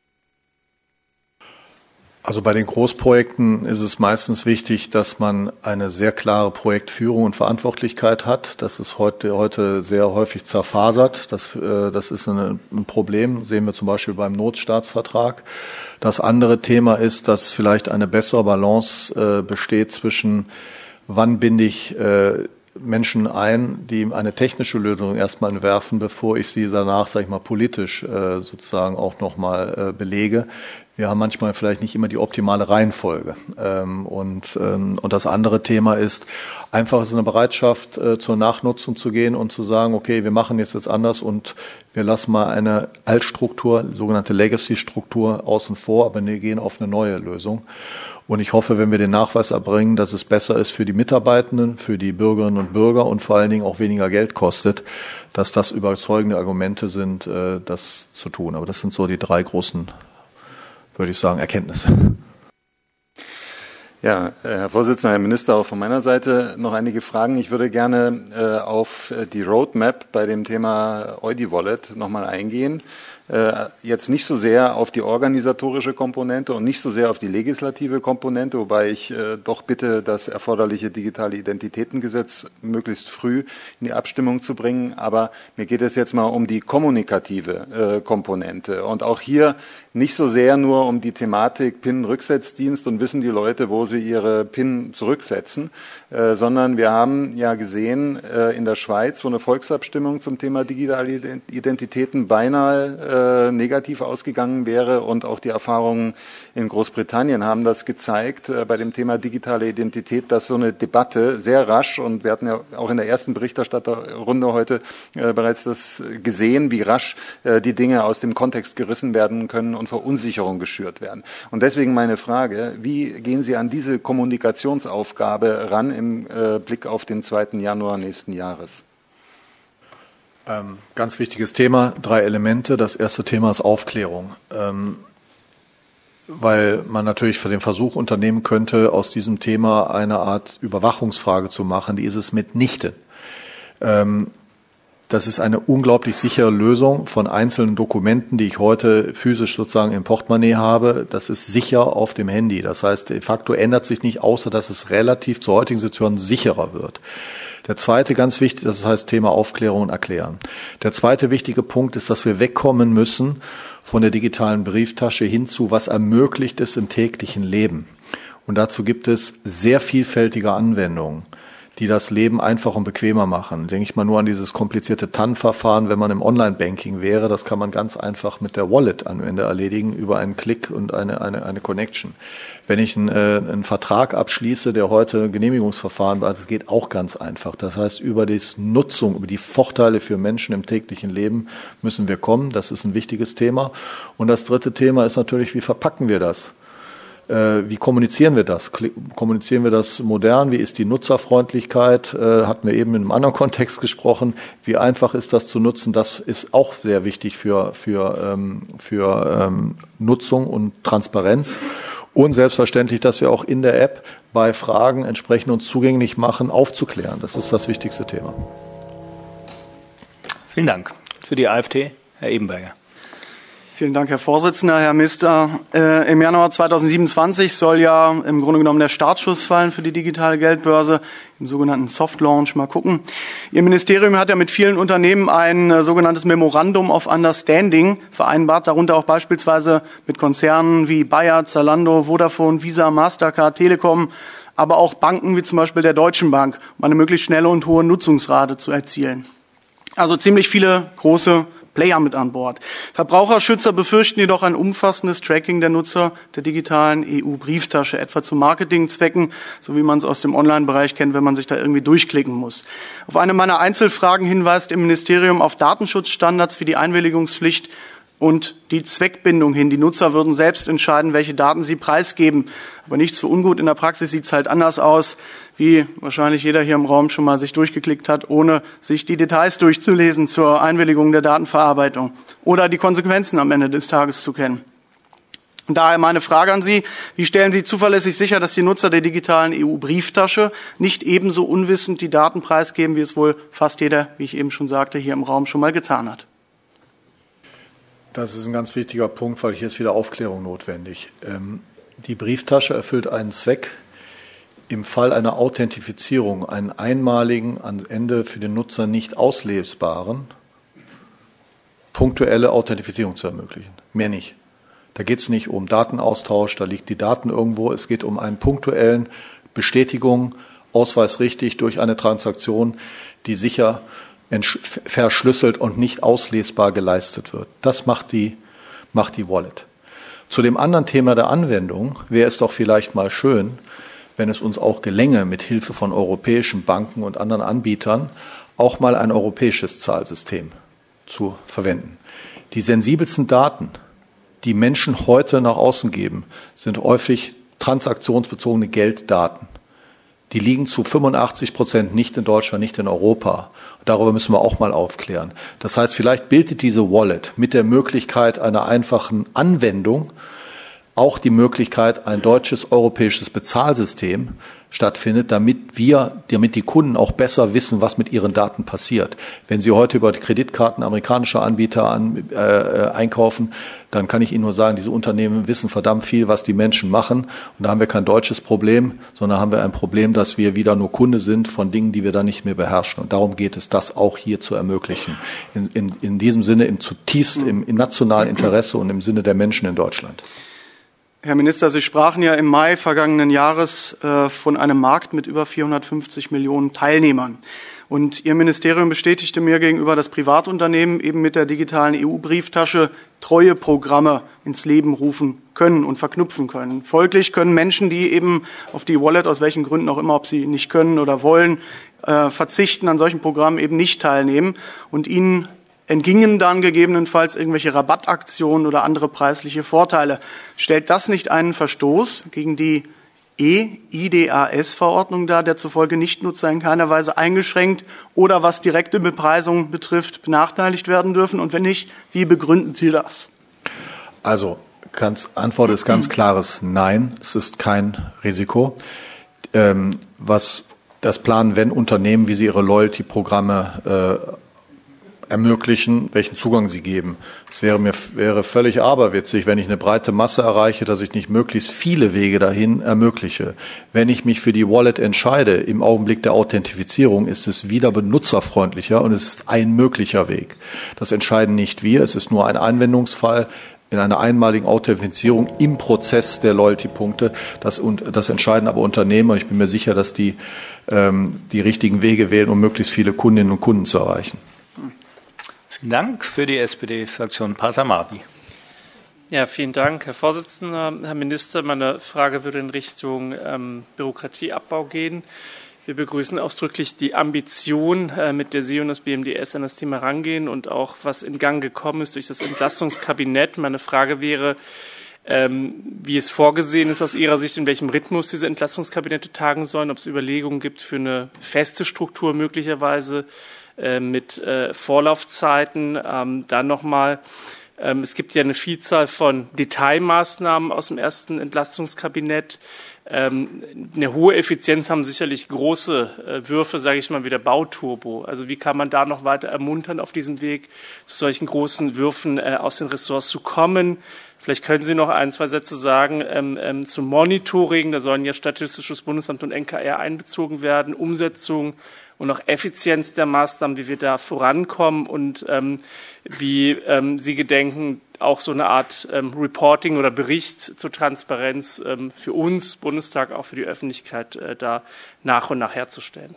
Speaker 2: Also bei den Großprojekten ist es meistens wichtig, dass man eine sehr klare Projektführung und Verantwortlichkeit hat. Das ist heute, heute sehr häufig zerfasert. Das, äh, das ist ein, ein Problem, sehen wir zum Beispiel beim Notstaatsvertrag. Das andere Thema ist, dass vielleicht eine bessere Balance äh, besteht zwischen, wann binde ich äh, Menschen ein, die eine technische Lösung erstmal entwerfen, bevor ich sie danach, sage ich mal, politisch äh, sozusagen auch nochmal äh, belege. Wir haben manchmal vielleicht nicht immer die optimale Reihenfolge. Ähm, und, ähm, und das andere Thema ist, einfach ist eine Bereitschaft, äh, zur Nachnutzung zu gehen und zu sagen, okay, wir machen jetzt jetzt anders und wir lassen mal eine Altstruktur, sogenannte Legacy-Struktur außen vor, aber wir gehen auf eine neue Lösung. Und ich hoffe, wenn wir den Nachweis erbringen, dass es besser ist für die Mitarbeitenden, für die Bürgerinnen und Bürger und vor allen Dingen auch weniger Geld kostet, dass das überzeugende Argumente sind, äh, das zu tun. Aber das sind so die drei großen, würde ich sagen, Erkenntnisse.
Speaker 8: Ja, Herr Vorsitzender, Herr Minister, auch von meiner Seite noch einige Fragen. Ich würde gerne äh, auf die Roadmap bei dem Thema EudiWallet nochmal eingehen. Äh, jetzt nicht so sehr auf die organisatorische Komponente und nicht so sehr auf die legislative Komponente, wobei ich äh, doch bitte, das erforderliche digitale Identitätengesetz möglichst früh in die Abstimmung zu bringen. Aber mir geht es jetzt mal um die kommunikative äh, Komponente. Und auch hier nicht so sehr nur um die Thematik PIN-Rücksetzdienst und wissen die Leute, wo sie ihre PIN zurücksetzen, äh, sondern wir haben ja gesehen äh, in der Schweiz, wo eine Volksabstimmung zum Thema digitale Identitäten beinahe äh, negativ ausgegangen wäre. Und auch die Erfahrungen in Großbritannien haben das gezeigt äh, bei dem Thema digitale Identität, dass so eine Debatte sehr rasch, und wir hatten ja auch in der ersten Berichterstatterrunde heute äh, bereits das gesehen, wie rasch äh, die Dinge aus dem Kontext gerissen werden können und Verunsicherung geschürt werden. Und deswegen meine Frage, wie gehen Sie an diese Kommunikationsaufgabe ran im äh, Blick auf den zweiten Januar nächsten Jahres?
Speaker 2: Ähm, ganz wichtiges Thema, drei Elemente. Das erste Thema ist Aufklärung, ähm, weil man natürlich für den Versuch unternehmen könnte, aus diesem Thema eine Art Überwachungsfrage zu machen. Die ist es mitnichten. Ähm, das ist eine unglaublich sichere Lösung von einzelnen Dokumenten, die ich heute physisch sozusagen im Portemonnaie habe. Das ist sicher auf dem Handy. Das heißt, de facto ändert sich nicht, außer dass es relativ zur heutigen Situation sicherer wird. Der zweite ganz wichtig, das heißt Thema Aufklärung und Erklären. Der zweite wichtige Punkt ist, dass wir wegkommen müssen von der digitalen Brieftasche hin zu, was ermöglicht es im täglichen Leben. Und dazu gibt es sehr vielfältige Anwendungen, die das Leben einfach und bequemer machen. Denke ich mal nur an dieses komplizierte T A N-Verfahren, wenn man im Online-Banking wäre. Das kann man ganz einfach mit der Wallet am Ende erledigen, über einen Klick und eine, eine, eine Connection. Wenn ich einen, äh, einen Vertrag abschließe, der heute Genehmigungsverfahren war, das geht auch ganz einfach. Das heißt, über die Nutzung, über die Vorteile für Menschen im täglichen Leben müssen wir kommen. Das ist ein wichtiges Thema. Und das dritte Thema ist natürlich, wie verpacken wir das? Wie kommunizieren wir das? Kommunizieren wir das modern? Wie ist die Nutzerfreundlichkeit? Äh, hatten wir eben in einem anderen Kontext gesprochen. Wie einfach ist das zu nutzen? Das ist auch sehr wichtig für, für, ähm, für ähm, Nutzung und Transparenz. Und selbstverständlich, dass wir auch in der App bei Fragen entsprechend uns zugänglich machen, aufzuklären. Das ist das wichtigste Thema.
Speaker 1: Vielen Dank. Für die AfD, Herr Ebenberger.
Speaker 9: Vielen Dank, Herr Vorsitzender. Herr Minister, äh, im Januar zweitausendsiebenundzwanzig soll ja im Grunde genommen der Startschuss fallen für die digitale Geldbörse, im sogenannten Soft Launch. Mal gucken. Ihr Ministerium hat ja mit vielen Unternehmen ein äh, sogenanntes Memorandum of Understanding vereinbart, darunter auch beispielsweise mit Konzernen wie Bayer, Zalando, Vodafone, Visa, Mastercard, Telekom, aber auch Banken wie zum Beispiel der Deutschen Bank, um eine möglichst schnelle und hohe Nutzungsrate zu erzielen. Also ziemlich viele große Player mit an Bord. Verbraucherschützer befürchten jedoch ein umfassendes Tracking der Nutzer der digitalen E U-Brieftasche, etwa zu Marketingzwecken, so wie man es aus dem Online-Bereich kennt, wenn man sich da irgendwie durchklicken muss. Auf eine meiner Einzelfragen hinweist im Ministerium auf Datenschutzstandards wie die Einwilligungspflicht und die Zweckbindung hin. Die Nutzer würden selbst entscheiden, welche Daten sie preisgeben. Aber nichts für ungut. In der Praxis sieht es halt anders aus, wie wahrscheinlich jeder hier im Raum schon mal sich durchgeklickt hat, ohne sich die Details durchzulesen zur Einwilligung der Datenverarbeitung oder die Konsequenzen am Ende des Tages zu kennen. Und daher meine Frage an Sie, wie stellen Sie zuverlässig sicher, dass die Nutzer der digitalen E U-Brieftasche nicht ebenso unwissend die Daten preisgeben, wie es wohl fast jeder, wie ich eben schon sagte, hier im Raum schon mal getan hat?
Speaker 2: Das ist ein ganz wichtiger Punkt, weil hier ist wieder Aufklärung notwendig. Die Brieftasche erfüllt einen Zweck, im Fall einer Authentifizierung einen einmaligen, am Ende für den Nutzer nicht auslesbaren, punktuelle Authentifizierung zu ermöglichen. Mehr nicht. Da geht es nicht um Datenaustausch, da liegt die Daten irgendwo. Es geht um einen punktuellen Bestätigung, Ausweis richtig durch eine Transaktion, die sicher verschlüsselt und nicht auslesbar geleistet wird. Das macht die, macht die Wallet. Zu dem anderen Thema der Anwendung wäre es doch vielleicht mal schön, wenn es uns auch gelänge, mit Hilfe von europäischen Banken und anderen Anbietern auch mal ein europäisches Zahlsystem zu verwenden. Die sensibelsten Daten, die Menschen heute nach außen geben, sind häufig transaktionsbezogene Gelddaten. Die liegen zu fünfundachtzig Prozent nicht in Deutschland, nicht in Europa. Darüber müssen wir auch mal aufklären. Das heißt, vielleicht bildet diese Wallet mit der Möglichkeit einer einfachen Anwendung auch die Möglichkeit, ein deutsches, europäisches Bezahlsystem stattfindet, damit wir, damit die Kunden auch besser wissen, was mit ihren Daten passiert. Wenn Sie heute über die Kreditkarten amerikanischer Anbieter an, äh, einkaufen, dann kann ich Ihnen nur sagen, diese Unternehmen wissen verdammt viel, was die Menschen machen. Und da haben wir kein deutsches Problem, sondern haben wir ein Problem, dass wir wieder nur Kunde sind von Dingen, die wir dann nicht mehr beherrschen. Und darum geht es, das auch hier zu ermöglichen. In, in, in diesem Sinne im zutiefst im, im nationalen Interesse und im Sinne der Menschen in Deutschland.
Speaker 9: Herr Minister, Sie sprachen ja im Mai vergangenen Jahres äh, von einem Markt mit über vierhundertfünfzig Millionen Teilnehmern. Und Ihr Ministerium bestätigte mir gegenüber, dass Privatunternehmen eben mit der digitalen E U-Brieftasche Treueprogramme ins Leben rufen können und verknüpfen können. Folglich können Menschen, die eben auf die Wallet, aus welchen Gründen auch immer, ob sie nicht können oder wollen, äh, verzichten, an solchen Programmen eben nicht teilnehmen und ihnen entgingen dann gegebenenfalls irgendwelche Rabattaktionen oder andere preisliche Vorteile. Stellt das nicht einen Verstoß gegen die E-I D A S-Verordnung dar, der zufolge Nichtnutzer in keiner Weise eingeschränkt oder was direkte Bepreisung betrifft, benachteiligt werden dürfen? Und wenn nicht, wie begründen Sie das?
Speaker 2: Also, ganz, Antwort ist ganz klares Nein. Es ist kein Risiko. Ähm, was das planen, wenn Unternehmen, wie sie ihre Loyalty-Programme äh, ermöglichen, welchen Zugang sie geben. Es wäre mir wäre völlig aberwitzig, wenn ich eine breite Masse erreiche, dass ich nicht möglichst viele Wege dahin ermögliche. Wenn ich mich für die Wallet entscheide, im Augenblick der Authentifizierung, ist es wieder benutzerfreundlicher und es ist ein möglicher Weg. Das entscheiden nicht wir, es ist nur ein Anwendungsfall in einer einmaligen Authentifizierung im Prozess der Loyalty-Punkte. Das, und, das entscheiden aber Unternehmen und ich bin mir sicher, dass die ähm, die richtigen Wege wählen, um möglichst viele Kundinnen und Kunden zu erreichen.
Speaker 1: Vielen Dank. Für die S P D-Fraktion Pasamabi.
Speaker 10: Ja, vielen Dank, Herr Vorsitzender. Herr Minister, meine Frage würde in Richtung ähm, Bürokratieabbau gehen. Wir begrüßen ausdrücklich die Ambition, äh, mit der Sie und das B M D S an das Thema rangehen und auch, was in Gang gekommen ist durch das Entlastungskabinett. Meine Frage wäre, ähm, wie es vorgesehen ist aus Ihrer Sicht, in welchem Rhythmus diese Entlastungskabinette tagen sollen, ob es Überlegungen gibt für eine feste Struktur möglicherweise, mit äh, Vorlaufzeiten. Ähm, dann nochmal, ähm, es gibt ja eine Vielzahl von Detailmaßnahmen aus dem ersten Entlastungskabinett. Ähm, eine hohe Effizienz haben sicherlich große äh, Würfe, sage ich mal, wie der Bauturbo. Also wie kann man da noch weiter ermuntern, auf diesem Weg zu solchen großen Würfen äh, aus den Ressorts zu kommen? Vielleicht können Sie noch ein, zwei Sätze sagen ähm, ähm, zum Monitoring. Da sollen ja Statistisches Bundesamt und N K R einbezogen werden, Umsetzung und auch Effizienz der Maßnahmen, wie wir da vorankommen und ähm, wie ähm, Sie gedenken, auch so eine Art ähm, Reporting oder Bericht zur Transparenz ähm, für uns, Bundestag, auch für die Öffentlichkeit, äh, da nach und nach herzustellen.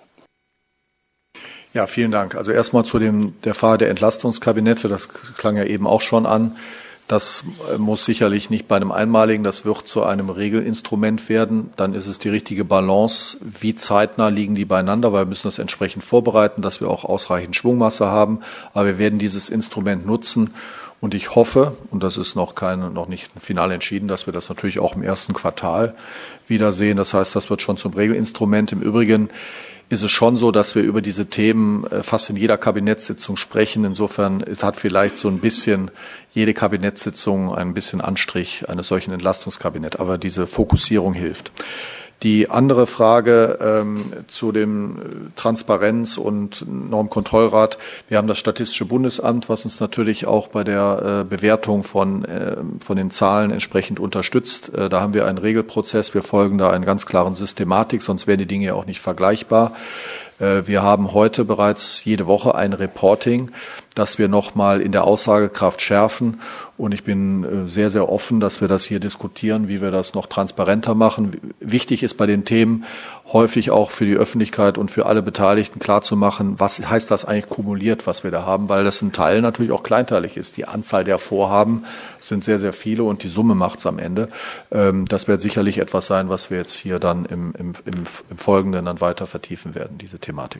Speaker 2: Ja, vielen Dank. Also erstmal zu dem, der Frage der Entlastungskabinette, das klang ja eben auch schon an. Das muss sicherlich nicht bei einem einmaligen, das wird zu einem Regelinstrument werden. Dann ist es die richtige Balance. Wie zeitnah liegen die beieinander? Weil wir müssen das entsprechend vorbereiten, dass wir auch ausreichend Schwungmasse haben. Aber wir werden dieses Instrument nutzen. Und ich hoffe, und das ist noch keine, noch nicht final entschieden, dass wir das natürlich auch im ersten Quartal wiedersehen. Das heißt, das wird schon zum Regelinstrument. Im Übrigen ist es schon so, dass wir über diese Themen fast in jeder Kabinettssitzung sprechen. Insofern es hat vielleicht so ein bisschen jede Kabinettssitzung ein bisschen Anstrich eines solchen Entlastungskabinetts. Aber diese Fokussierung hilft. Die andere Frage ähm, zu dem Transparenz- und Normkontrollrat. Wir haben das Statistische Bundesamt, was uns natürlich auch bei der äh, Bewertung von, äh, von den Zahlen entsprechend unterstützt. Äh, da haben wir einen Regelprozess. Wir folgen da einer ganz klaren Systematik, sonst wären die Dinge ja auch nicht vergleichbar. Äh, wir haben heute bereits jede Woche ein Reporting, das wir nochmal in der Aussagekraft schärfen. Und ich bin sehr, sehr offen, dass wir das hier diskutieren, wie wir das noch transparenter machen. Wichtig ist bei den Themen häufig auch für die Öffentlichkeit und für alle Beteiligten klarzumachen, was heißt das eigentlich kumuliert, was wir da haben, weil das ein Teil natürlich auch kleinteilig ist. Die Anzahl der Vorhaben sind sehr, sehr viele und die Summe macht's am Ende. Das wird sicherlich etwas sein, was wir jetzt hier dann im, im, im, im Folgenden dann weiter vertiefen werden, diese Thematik.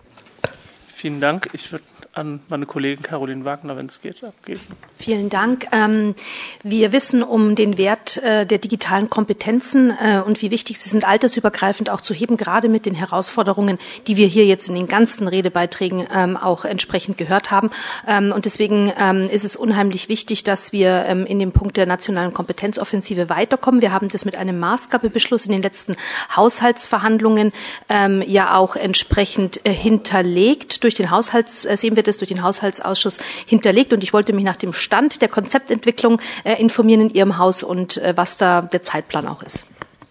Speaker 10: Vielen Dank. Ich würde an meine Kollegin Caroline Wagner, wenn es geht, abgeben.
Speaker 11: Vielen Dank. Ähm, wir wissen um den Wert äh, der digitalen Kompetenzen äh, und wie wichtig sie sind, altersübergreifend auch zu heben, gerade mit den Herausforderungen, die wir hier jetzt in den ganzen Redebeiträgen ähm, auch entsprechend gehört haben. Ähm, und deswegen ähm, ist es unheimlich wichtig, dass wir ähm, in dem Punkt der nationalen Kompetenzoffensive weiterkommen. Wir haben das mit einem Maßgabebeschluss in den letzten Haushaltsverhandlungen ähm, ja auch entsprechend äh, hinterlegt. Durch den Haushalts, äh, sehen wir das durch den Haushaltsausschuss hinterlegt. Und ich wollte mich nach dem Stand der Konzeptentwicklung äh, informieren in Ihrem Haus und äh, was da der Zeitplan auch ist.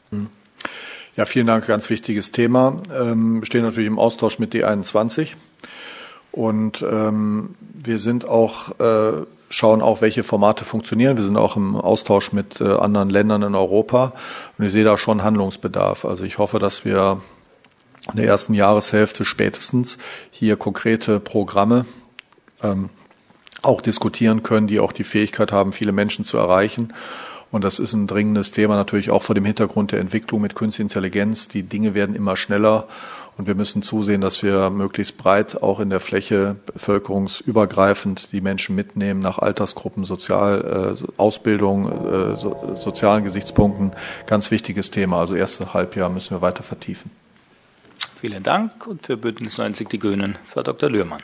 Speaker 2: Ja, vielen Dank. Ganz wichtiges Thema. Ähm, wir stehen natürlich im Austausch mit D einundzwanzig. Und ähm, wir sind auch, äh, schauen auch, welche Formate funktionieren. Wir sind auch im Austausch mit äh, anderen Ländern in Europa. Und ich sehe da schon Handlungsbedarf. Also ich hoffe, dass wir in der ersten Jahreshälfte spätestens hier konkrete Programme ähm, auch diskutieren können, die auch die Fähigkeit haben, viele Menschen zu erreichen. Und das ist ein dringendes Thema natürlich auch vor dem Hintergrund der Entwicklung mit Künstlicher Intelligenz. Die Dinge werden immer schneller und wir müssen zusehen, dass wir möglichst breit auch in der Fläche bevölkerungsübergreifend die Menschen mitnehmen nach Altersgruppen, Sozial, äh, Ausbildung, äh, so, sozialen Gesichtspunkten. Ganz wichtiges Thema. Also erste Halbjahr müssen wir weiter vertiefen.
Speaker 1: Vielen Dank und für Bündnis neunzig Die Grünen, Frau Doktor Lührmann.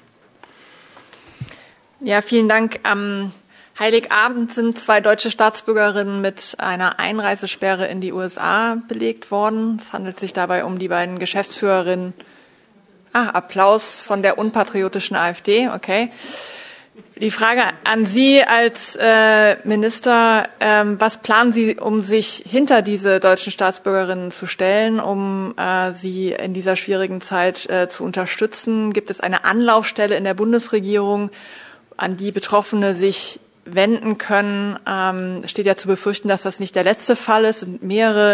Speaker 12: Ja, vielen Dank. Am Heiligabend sind zwei deutsche Staatsbürgerinnen mit einer Einreisesperre in die U S A belegt worden. Es handelt sich dabei um die beiden Geschäftsführerinnen. Ah, Applaus von der unpatriotischen AfD, okay. Die Frage an Sie als äh, Minister, ähm, was planen Sie, um sich hinter diese deutschen Staatsbürgerinnen zu stellen, um äh, sie in dieser schwierigen Zeit äh, zu unterstützen? Gibt es eine Anlaufstelle in der Bundesregierung, an die Betroffene sich wenden können? Ähm, es steht ja zu befürchten, dass das nicht der letzte Fall ist. Es sind mehrere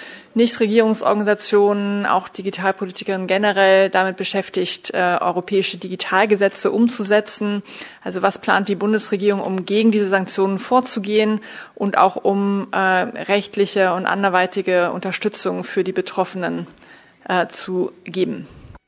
Speaker 12: Nichtregierungsorganisationen, auch Digitalpolitikerinnen generell damit beschäftigt, äh, europäische Digitalgesetze umzusetzen. Also was plant die Bundesregierung, um gegen diese Sanktionen vorzugehen und auch um äh, rechtliche und anderweitige Unterstützung für die Betroffenen äh, zu geben?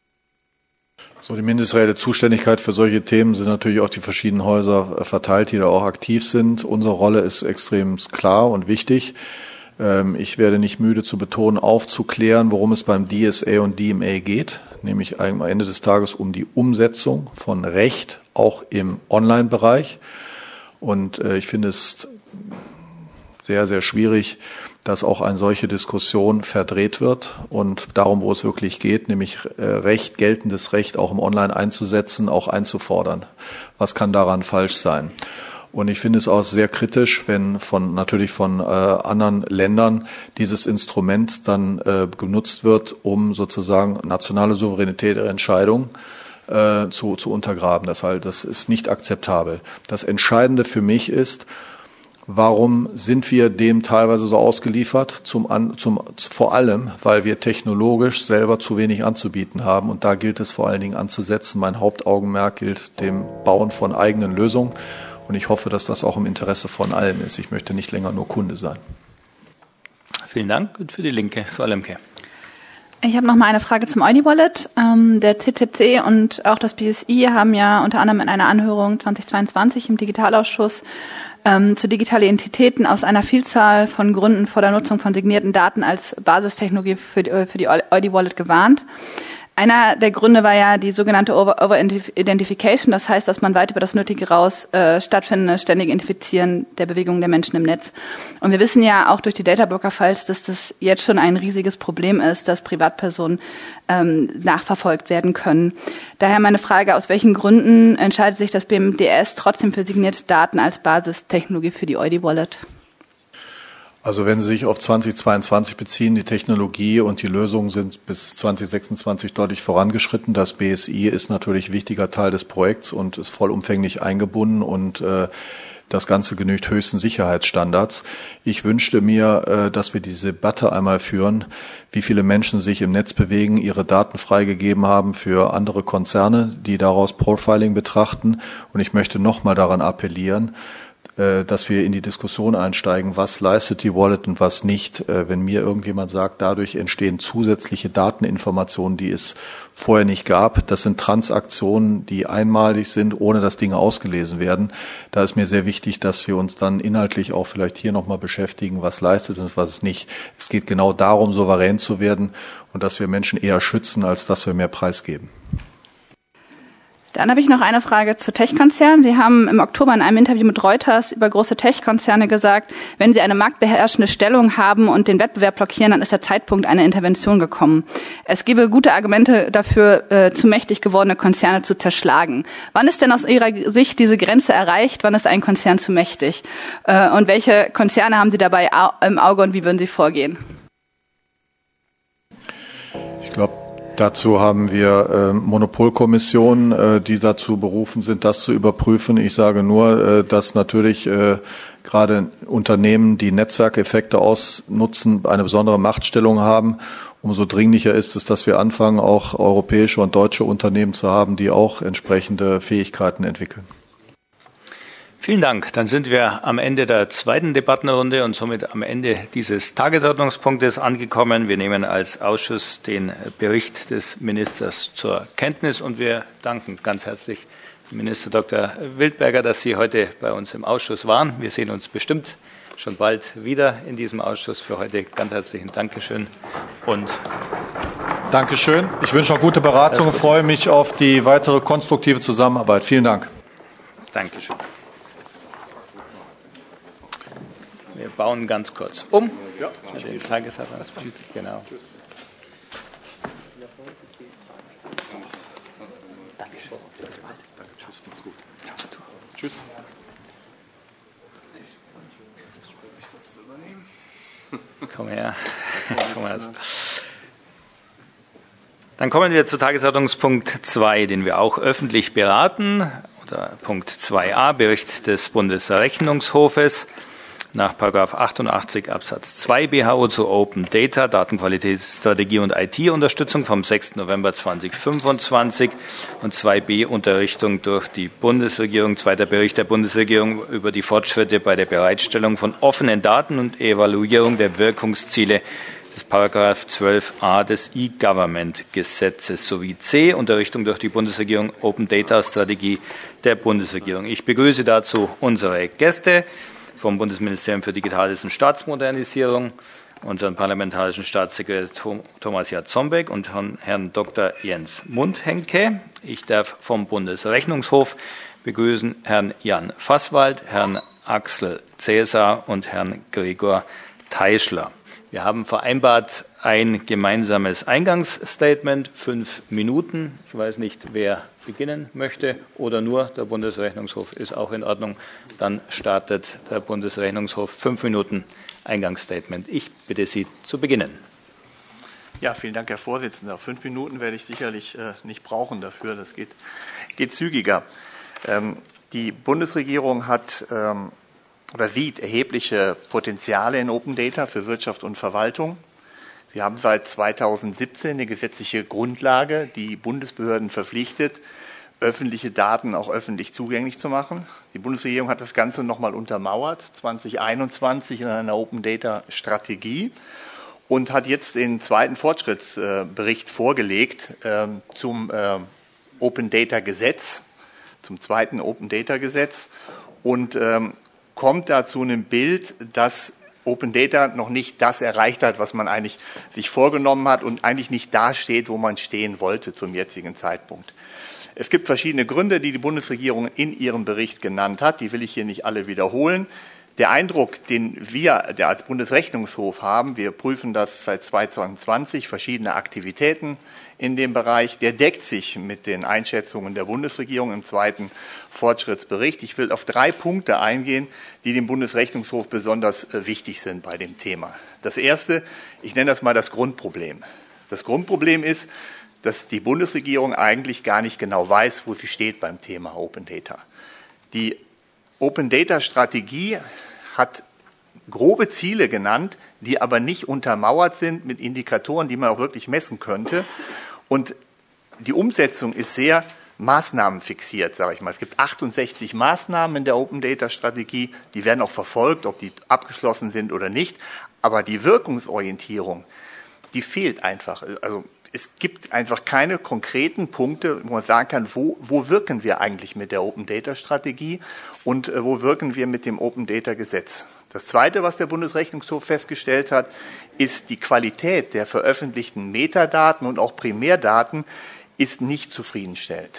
Speaker 2: So, die ministerielle Zuständigkeit für solche Themen sind natürlich auch die verschiedenen Häuser verteilt, die da auch aktiv sind. Unsere Rolle ist extrem klar und wichtig. Ich werde nicht müde zu betonen, aufzuklären, worum es beim D S A und D M A geht, nämlich am Ende des Tages um die Umsetzung von Recht, auch im Online-Bereich. Und ich finde es sehr, sehr schwierig, dass auch eine solche Diskussion verdreht wird und darum, wo es wirklich geht, nämlich Recht, geltendes Recht auch im Online einzusetzen, auch einzufordern. Was kann daran falsch sein? Und ich finde es auch sehr kritisch, wenn von natürlich von äh, anderen Ländern dieses Instrument dann äh, genutzt wird, um sozusagen nationale Souveränität der Entscheidung äh, zu, zu untergraben. Das, halt, das ist nicht akzeptabel. Das Entscheidende für mich ist, warum sind wir dem teilweise so ausgeliefert? Zum, zum, vor allem, weil wir technologisch selber zu wenig anzubieten haben. Und da gilt es vor allen Dingen anzusetzen. Mein Hauptaugenmerk gilt dem Bauen von eigenen Lösungen. Und ich hoffe, dass das auch im Interesse von allen ist. Ich möchte nicht länger nur Kunde sein.
Speaker 1: Vielen Dank. Und für die Linke, Frau Lemke.
Speaker 7: Ich habe noch mal eine Frage zum EudiWallet. Ähm, der C C C und auch das B S I haben ja unter anderem in einer Anhörung zweitausendzweiundzwanzig im Digitalausschuss ähm, zu digitalen Identitäten aus einer Vielzahl von Gründen vor der Nutzung von signierten Daten als Basistechnologie für die, für die EudiWallet gewarnt. Einer der Gründe war ja die sogenannte Over-Identification, das heißt, dass man weit über das Nötige raus äh, stattfindende ständige Identifizieren der Bewegungen der Menschen im Netz. Und wir wissen ja auch durch die Data Broker Files, dass das jetzt schon ein riesiges Problem ist, dass Privatpersonen ähm, nachverfolgt werden können. Daher meine Frage, aus welchen Gründen entscheidet sich das B M D S trotzdem für signierte Daten als Basistechnologie für die EudiWallet?
Speaker 2: Also wenn Sie sich auf zweitausendzweiundzwanzig beziehen, die Technologie und die Lösungen sind bis zweitausendsechsundzwanzig deutlich vorangeschritten. Das B S I ist natürlich ein wichtiger Teil des Projekts und ist vollumfänglich eingebunden und äh, das Ganze genügt höchsten Sicherheitsstandards. Ich wünschte mir, äh, dass wir diese Debatte einmal führen, wie viele Menschen sich im Netz bewegen, ihre Daten freigegeben haben für andere Konzerne, die daraus Profiling betrachten. Und ich möchte nochmal daran appellieren, dass wir in die Diskussion einsteigen, was leistet die Wallet und was nicht. Wenn mir irgendjemand sagt, dadurch entstehen zusätzliche Dateninformationen, die es vorher nicht gab, das sind Transaktionen, die einmalig sind, ohne dass Dinge ausgelesen werden. Da ist mir sehr wichtig, dass wir uns dann inhaltlich auch vielleicht hier nochmal beschäftigen, was leistet und was es nicht. Es geht genau darum, souverän zu werden und dass wir Menschen eher schützen, als dass wir mehr preisgeben.
Speaker 7: Dann habe ich noch eine Frage zu Tech-Konzernen. Sie haben im Oktober in einem Interview mit Reuters über große Tech-Konzerne gesagt, wenn sie eine marktbeherrschende Stellung haben und den Wettbewerb blockieren, dann ist der Zeitpunkt einer Intervention gekommen. Es gäbe gute Argumente dafür, äh, zu mächtig gewordene Konzerne zu zerschlagen. Wann ist denn aus Ihrer Sicht diese Grenze erreicht? Wann ist ein Konzern zu mächtig? Äh, und welche Konzerne haben Sie dabei au- im Auge und wie würden Sie vorgehen?
Speaker 2: Ich glaube, dazu haben wir äh, Monopolkommissionen, äh, die dazu berufen sind, das zu überprüfen. Ich sage nur, äh, dass natürlich äh, gerade Unternehmen, die Netzwerkeffekte ausnutzen, eine besondere Machtstellung haben umso dringlicher ist es, dass wir anfangen, auch europäische und deutsche Unternehmen zu haben, die auch entsprechende Fähigkeiten entwickeln.
Speaker 1: Vielen Dank. Dann sind wir am Ende der zweiten Debattenrunde und somit am Ende dieses Tagesordnungspunktes angekommen. Wir nehmen als Ausschuss den Bericht des Ministers zur Kenntnis und wir danken ganz herzlich Minister Doktor Wildberger, dass Sie heute bei uns im Ausschuss waren. Wir sehen uns bestimmt schon bald wieder in diesem Ausschuss. Für heute ganz herzlichen Dankeschön und
Speaker 2: Dankeschön. Ich wünsche noch gute Beratung und freue mich auf die weitere konstruktive Zusammenarbeit. Vielen Dank.
Speaker 1: Dankeschön. Wir bauen ganz kurz um. Ja, den Tagesordnung. Genau. Dankeschön. Danke. Tschüss. Mach's gut. Tschüss. Komm her. Komm her. Dann kommen wir zu Tagesordnungspunkt zwei, den wir auch öffentlich beraten. Oder Punkt zwei a, Bericht des Bundesrechnungshofes. Nach Paragraph achtundachtzig Absatz zwei B H O zu Open Data, Datenqualitätsstrategie und I T-Unterstützung vom sechsten November zweitausendfünfundzwanzig und zwei b Unterrichtung durch die Bundesregierung, zweiter Bericht der Bundesregierung über die Fortschritte bei der Bereitstellung von offenen Daten und Evaluierung der Wirkungsziele des Paragraph zwölf a des E-Government-Gesetzes sowie C, Unterrichtung durch die Bundesregierung, Open Data Strategie der Bundesregierung. Ich begrüße dazu unsere Gäste vom Bundesministerium für Digitales und Staatsmodernisierung, unseren parlamentarischen Staatssekretär Thomas Jatzombeck und Herrn Doktor Jens Mundhenke. Ich darf vom Bundesrechnungshof begrüßen Herrn Jan Fasswald, Herrn Axel Cäsar und Herrn Gregor Teischler. Wir haben vereinbart ein gemeinsames Eingangsstatement, fünf Minuten. Ich weiß nicht, wer beginnen möchte oder nur der Bundesrechnungshof ist auch in Ordnung. Dann startet der Bundesrechnungshof fünf Minuten Eingangsstatement. Ich bitte Sie zu beginnen.
Speaker 13: Ja, vielen Dank, Herr Vorsitzender. Fünf Minuten werde ich sicherlich äh, nicht brauchen dafür. Das geht, geht zügiger. Ähm, die Bundesregierung hat ähm, oder sieht erhebliche Potenziale in Open Data für Wirtschaft und Verwaltung. Wir haben seit zweitausendsiebzehn eine gesetzliche Grundlage, die Bundesbehörden verpflichtet, öffentliche Daten auch öffentlich zugänglich zu machen. Die Bundesregierung hat das Ganze nochmal untermauert, zweitausendeinundzwanzig in einer Open Data Strategie und hat jetzt den zweiten Fortschrittsbericht vorgelegt äh, zum äh, Open Data Gesetz, zum zweiten Open Data Gesetz und ähm, kommt da zu einem Bild, dass Open Data noch nicht das erreicht hat, was man eigentlich sich vorgenommen hat und eigentlich nicht da steht, wo man stehen wollte zum jetzigen Zeitpunkt. Es gibt verschiedene Gründe, die die Bundesregierung in ihrem Bericht genannt hat. Die will ich hier nicht alle wiederholen. Der Eindruck, den wir der als Bundesrechnungshof haben, wir prüfen das seit zweitausendzwanzig, verschiedene Aktivitäten in dem Bereich, der deckt sich mit den Einschätzungen der Bundesregierung im zweiten Fortschrittsbericht. Ich will auf drei Punkte eingehen, die dem Bundesrechnungshof besonders wichtig sind bei dem Thema. Das erste, ich nenne das mal das Grundproblem. Das Grundproblem ist, dass die Bundesregierung eigentlich gar nicht genau weiß, wo sie steht beim Thema Open Data. Die Open Data Strategie hat grobe Ziele genannt, die aber nicht untermauert sind mit Indikatoren, die man auch wirklich messen könnte. Und die Umsetzung ist sehr maßnahmenfixiert, sage ich mal. Es gibt achtundsechzig Maßnahmen in der Open Data Strategie, die werden auch verfolgt, ob die abgeschlossen sind oder nicht. Aber die Wirkungsorientierung, die fehlt einfach. Also es gibt einfach keine konkreten Punkte, wo man sagen kann, wo, wo wirken wir eigentlich mit der Open Data Strategie und äh, wo wirken wir mit dem Open Data Gesetz. Das Zweite, was der Bundesrechnungshof festgestellt hat, ist die Qualität der veröffentlichten Metadaten und auch Primärdaten ist nicht zufriedenstellend.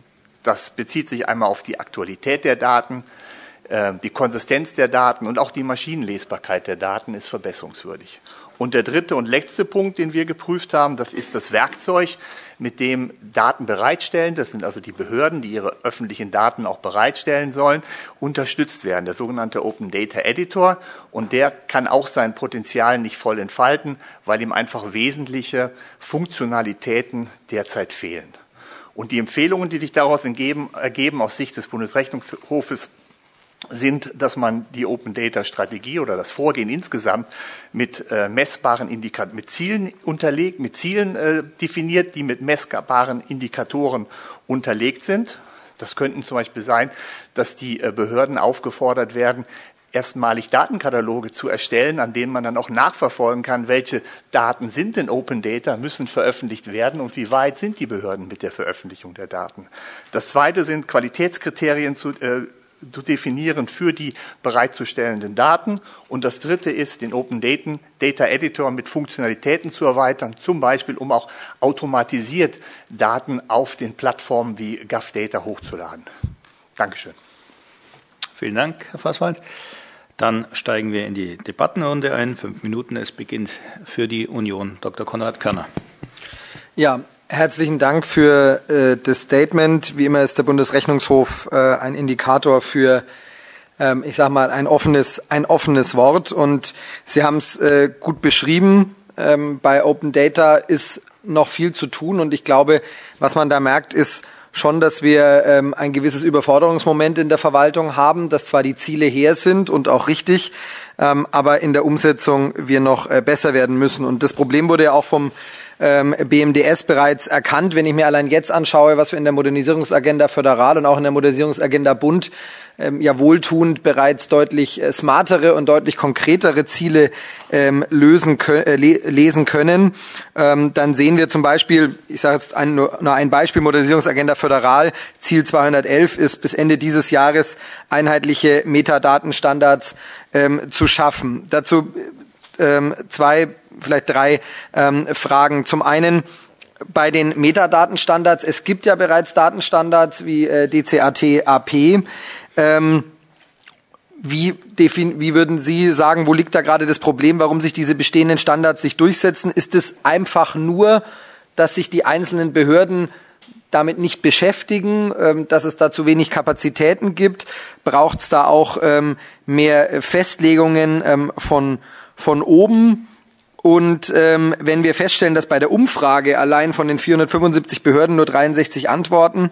Speaker 13: Das bezieht sich einmal auf die Aktualität der Daten, äh, die Konsistenz der Daten und auch die Maschinenlesbarkeit der Daten ist verbesserungswürdig. Und der dritte und letzte Punkt, den wir geprüft haben, das ist das Werkzeug, mit dem Daten bereitstellen, das sind also die Behörden, die ihre öffentlichen Daten auch bereitstellen sollen, unterstützt werden, der sogenannte Open Data Editor. Und der kann auch sein Potenzial nicht voll entfalten, weil ihm einfach wesentliche Funktionalitäten derzeit fehlen. Und die Empfehlungen, die sich daraus ergeben, ergeben aus Sicht des Bundesrechnungshofes, sind, dass man die Open Data Strategie oder das Vorgehen insgesamt mit äh, messbaren Indikatoren, mit Zielen unterlegt, mit Zielen äh, definiert, die mit messbaren Indikatoren unterlegt sind. Das könnten zum Beispiel sein, dass die äh, Behörden aufgefordert werden, erstmalig Datenkataloge zu erstellen, an denen man dann auch nachverfolgen kann, welche Daten sind in Open Data, müssen veröffentlicht werden und wie weit sind die Behörden mit der Veröffentlichung der Daten. Das Zweite sind Qualitätskriterien zu äh, zu definieren für die bereitzustellenden Daten. Und das Dritte ist, den Open Data, Data Editor mit Funktionalitäten zu erweitern, zum Beispiel um auch automatisiert Daten auf den Plattformen wie GovData hochzuladen. Dankeschön.
Speaker 1: Vielen Dank, Herr Fasswald. Dann steigen wir in die Debattenrunde ein. Fünf Minuten. Es beginnt für die Union Doktor Konrad Körner.
Speaker 14: Ja, herzlichen Dank für äh, das Statement. Wie immer ist der Bundesrechnungshof äh, ein Indikator für, ähm, ich sage mal, ein offenes, ein offenes Wort. Und Sie haben es äh, gut beschrieben. Ähm, bei Open Data ist noch viel zu tun. Und ich glaube, was man da merkt, ist schon, dass wir ähm, ein gewisses Überforderungsmoment in der Verwaltung haben, dass zwar die Ziele her sind und auch richtig, ähm, aber in der Umsetzung wir noch äh, besser werden müssen. Und das Problem wurde ja auch vom B M D S bereits erkannt. Wenn ich mir allein jetzt anschaue, was wir in der Modernisierungsagenda föderal und auch in der Modernisierungsagenda Bund ähm, ja wohltuend bereits deutlich äh, smartere und deutlich konkretere Ziele ähm, lösen kö- äh, le- lesen können, ähm, dann sehen wir zum Beispiel, ich sage jetzt ein, nur, nur ein Beispiel, Modernisierungsagenda föderal, Ziel zweihundertelf ist bis Ende dieses Jahres einheitliche Metadatenstandards ähm, zu schaffen. Dazu ähm, zwei vielleicht drei ähm, Fragen. Zum einen bei den Metadatenstandards. Es gibt ja bereits Datenstandards wie äh, D C A T A P. Ähm, wie, defin- wie würden Sie sagen, wo liegt da gerade das Problem, warum sich diese bestehenden Standards nicht durchsetzen? Ist es einfach nur, dass sich die einzelnen Behörden damit nicht beschäftigen, ähm, dass es da zu wenig Kapazitäten gibt? Braucht es da auch ähm, mehr Festlegungen ähm, von, von oben? Und ähm, wenn wir feststellen, dass bei der Umfrage allein von den vierhundertfünfundsiebzig Behörden nur dreiundsechzig antworten,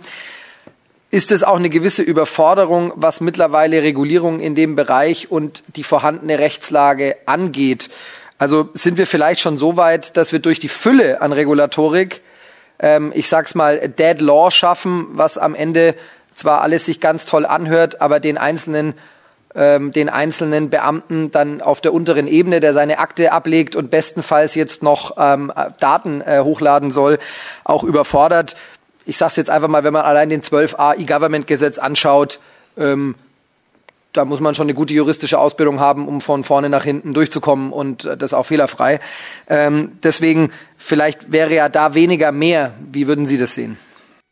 Speaker 14: ist es auch eine gewisse Überforderung, was mittlerweile Regulierung in dem Bereich und die vorhandene Rechtslage angeht. Also sind wir vielleicht schon so weit, dass wir durch die Fülle an Regulatorik, ähm, ich sag's mal, Dead Law schaffen, was am Ende zwar alles sich ganz toll anhört, aber den einzelnen den einzelnen Beamten dann auf der unteren Ebene, der seine Akte ablegt und bestenfalls jetzt noch ähm, Daten äh, hochladen soll, auch überfordert. Ich sage es jetzt einfach mal, wenn man allein den zwölf a E-Government-Gesetz anschaut, ähm, da muss man schon eine gute juristische Ausbildung haben, um von vorne nach hinten durchzukommen und äh, das auch fehlerfrei. Ähm, deswegen, vielleicht wäre ja da weniger mehr. Wie würden Sie das sehen?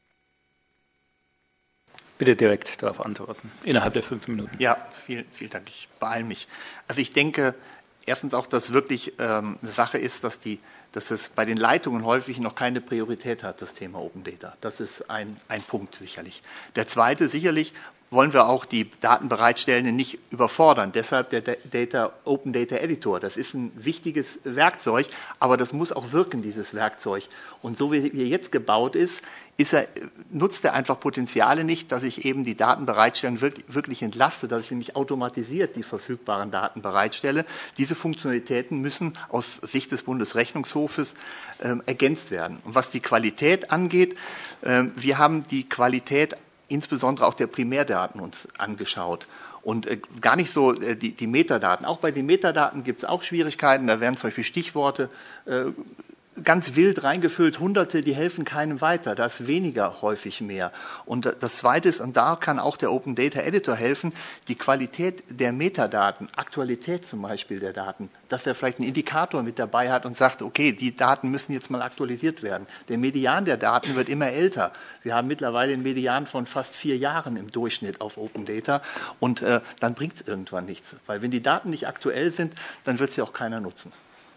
Speaker 1: Bitte direkt darauf antworten, innerhalb der fünf Minuten.
Speaker 13: Ja, vielen, vielen Dank. Ich beeile mich. Also ich denke, erstens auch, dass wirklich ähm, eine Sache ist, dass, die, dass es bei den Leitungen häufig noch keine Priorität hat, das Thema Open Data. Das ist ein, ein Punkt sicherlich. Der zweite sicherlich, wollen wir auch die Datenbereitstellenden nicht überfordern. Deshalb der Data, Open Data Editor. Das ist ein wichtiges Werkzeug, aber das muss auch wirken, dieses Werkzeug. Und so wie er jetzt gebaut ist, ist er, nutzt er einfach Potenziale nicht, dass ich eben die Datenbereitstellung wirklich, wirklich entlaste, dass ich nämlich automatisiert die verfügbaren Daten bereitstelle. Diese Funktionalitäten müssen aus Sicht des Bundesrechnungshofes äh, ergänzt werden. Und was die Qualität angeht, äh, wir haben die Qualität insbesondere auch der Primärdaten uns angeschaut und äh, gar nicht so äh, die, die Metadaten. Auch bei den Metadaten gibt es auch Schwierigkeiten. Da werden zum Beispiel Stichworte äh, ganz wild reingefüllt, Hunderte, die helfen keinem weiter. Da ist weniger häufig mehr. Und das Zweite ist, und da kann auch der Open Data Editor helfen, die Qualität der Metadaten, Aktualität zum Beispiel der Daten, dass er vielleicht einen Indikator mit dabei hat und sagt, okay, die Daten müssen jetzt mal aktualisiert werden. Der Median der Daten wird immer älter. Wir haben mittlerweile einen Median von fast vier Jahren im Durchschnitt auf Open Data und äh, dann bringt es irgendwann nichts. Weil wenn die Daten nicht aktuell sind, dann wird sie auch keiner nutzen.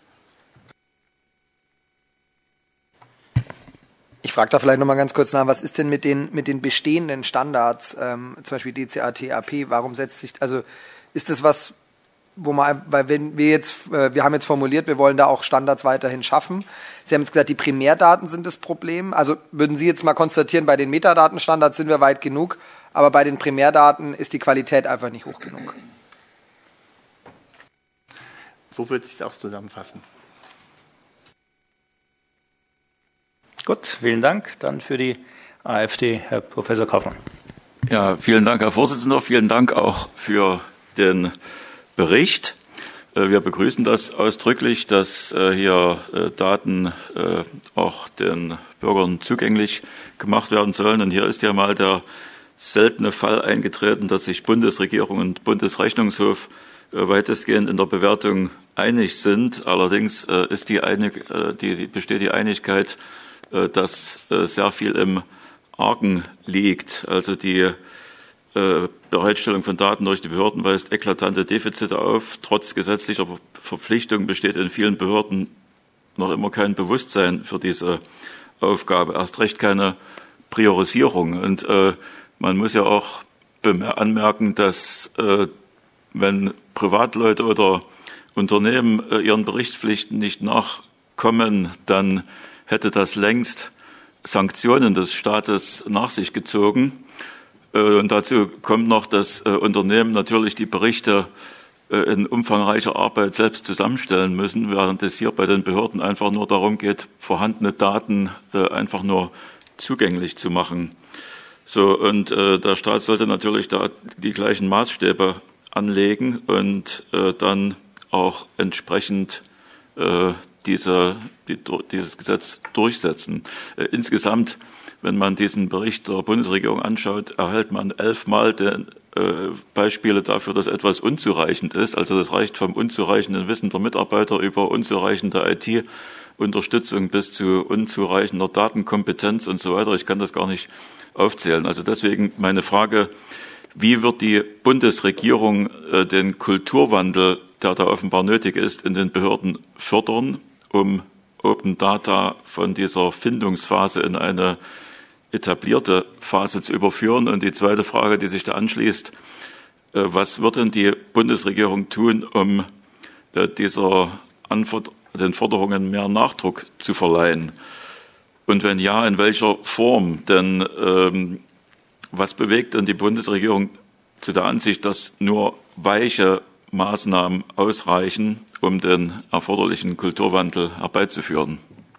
Speaker 14: Ich frage da vielleicht noch mal ganz kurz nach, was ist denn mit den, mit den bestehenden Standards, ähm, zum Beispiel D C A T A P, warum setzt sich, also ist das was, wo man, weil wenn wir jetzt, wir haben jetzt formuliert, wir wollen da auch Standards weiterhin schaffen. Sie haben jetzt gesagt, die Primärdaten sind das Problem. Also würden Sie jetzt mal konstatieren, bei den Metadatenstandards sind wir weit genug, aber bei den Primärdaten ist die Qualität einfach nicht hoch genug.
Speaker 13: So würde ich es auch zusammenfassen.
Speaker 1: Gut, vielen Dank. Dann für die AfD, Herr Professor Kaufmann.
Speaker 15: Ja, vielen Dank, Herr Vorsitzender. Vielen Dank auch für den Bericht. Wir begrüßen das ausdrücklich, dass hier Daten auch den Bürgern zugänglich gemacht werden sollen. Und hier ist ja mal der seltene Fall eingetreten, dass sich Bundesregierung und Bundesrechnungshof weitestgehend in der Bewertung einig sind. Allerdings ist die Einig, die, besteht die Einigkeit, dass sehr viel im Argen liegt. Also die Bereitstellung von Daten durch die Behörden weist eklatante Defizite auf. Trotz gesetzlicher Verpflichtung besteht in vielen Behörden noch immer kein Bewusstsein für diese Aufgabe, erst recht keine Priorisierung. Und äh, man muss ja auch anmerken, dass äh, wenn Privatleute oder Unternehmen äh, ihren Berichtspflichten nicht nachkommen, dann hätte das längst Sanktionen des Staates nach sich gezogen. Und dazu kommt noch, dass äh, Unternehmen natürlich die Berichte äh, in umfangreicher Arbeit selbst zusammenstellen müssen, während es hier bei den Behörden einfach nur darum geht, vorhandene Daten äh, einfach nur zugänglich zu machen. So, und äh, der Staat sollte natürlich da die gleichen Maßstäbe anlegen und äh, dann auch entsprechend äh, diese, die, dieses Gesetz durchsetzen. Äh, insgesamt, wenn man diesen Bericht der Bundesregierung anschaut, erhält man elfmal den, äh, Beispiele dafür, dass etwas unzureichend ist. Also das reicht vom unzureichenden Wissen der Mitarbeiter über unzureichende I T-Unterstützung bis zu unzureichender Datenkompetenz und so weiter. Ich kann das gar nicht aufzählen. Also deswegen meine Frage, wie wird die Bundesregierung äh, den Kulturwandel, der da offenbar nötig ist, in den Behörden fördern, um Open Data von dieser Findungsphase in eine etablierte Phase zu überführen? Und die zweite Frage, die sich da anschließt, was wird denn die Bundesregierung tun, um dieser Anfor- den Forderungen mehr Nachdruck zu verleihen? Und wenn ja, in welcher Form? Denn ähm, was bewegt denn die Bundesregierung zu der Ansicht, dass nur weiche Maßnahmen ausreichen, um den erforderlichen Kulturwandel herbeizuführen?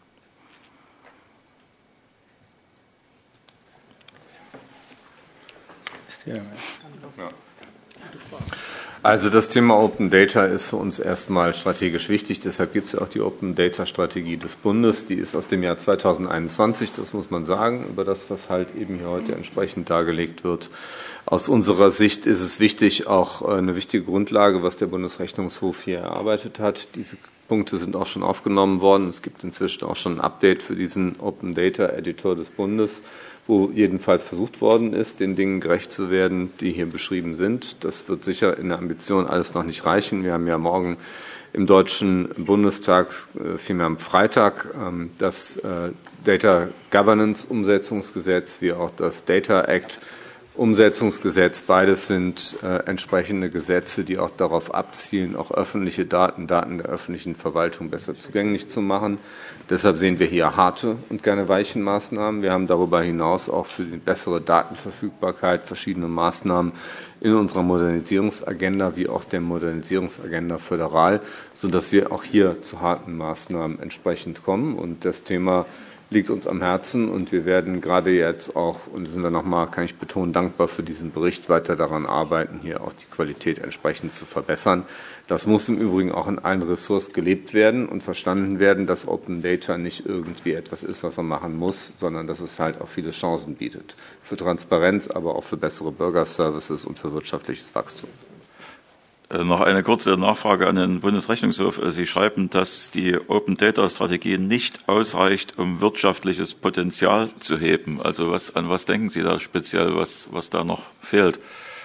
Speaker 16: Also das Thema Open Data ist für uns erstmal strategisch wichtig. Deshalb gibt es ja auch die Open Data Strategie des Bundes. Die ist aus dem Jahr zweitausendeinundzwanzig, das muss man sagen, über das, was halt eben hier heute entsprechend dargelegt wird. Aus unserer Sicht ist es wichtig, auch eine wichtige Grundlage, was der Bundesrechnungshof hier erarbeitet hat. Diese Punkte sind auch schon aufgenommen worden. Es gibt inzwischen auch schon ein Update für diesen Open Data Editor des Bundes, wo jedenfalls versucht worden ist, den Dingen gerecht zu werden, die hier beschrieben sind. Das wird sicher in der Ambition alles noch nicht reichen. Wir haben ja morgen im Deutschen Bundestag, vielmehr am Freitag, das Data Governance Umsetzungsgesetz wie auch das Data Act Umsetzungsgesetz. Beides sind äh, entsprechende Gesetze, die auch darauf abzielen, auch öffentliche Daten, Daten der öffentlichen Verwaltung besser zugänglich zu machen. Deshalb sehen wir hier harte und gerne weichen Maßnahmen. Wir haben darüber hinaus auch für die bessere Datenverfügbarkeit verschiedene Maßnahmen in unserer Modernisierungsagenda wie auch der Modernisierungsagenda föderal, sodass wir auch hier zu harten Maßnahmen entsprechend kommen. Und das Thema liegt uns am Herzen und wir werden gerade jetzt auch, und sind wir nochmal, kann ich betonen, dankbar für diesen Bericht, weiter daran arbeiten, hier auch die Qualität entsprechend zu verbessern. Das muss im Übrigen auch in allen Ressorts gelebt werden und verstanden werden, dass Open Data nicht irgendwie etwas ist, was man machen muss, sondern dass es halt auch viele Chancen bietet. Für Transparenz, aber auch für bessere Bürgerservices und für wirtschaftliches Wachstum.
Speaker 15: Noch eine kurze Nachfrage an den Bundesrechnungshof. Sie schreiben, dass die Open-Data-Strategie nicht ausreicht, um wirtschaftliches Potenzial zu heben. Also was, an was denken Sie da speziell, was, was da noch fehlt?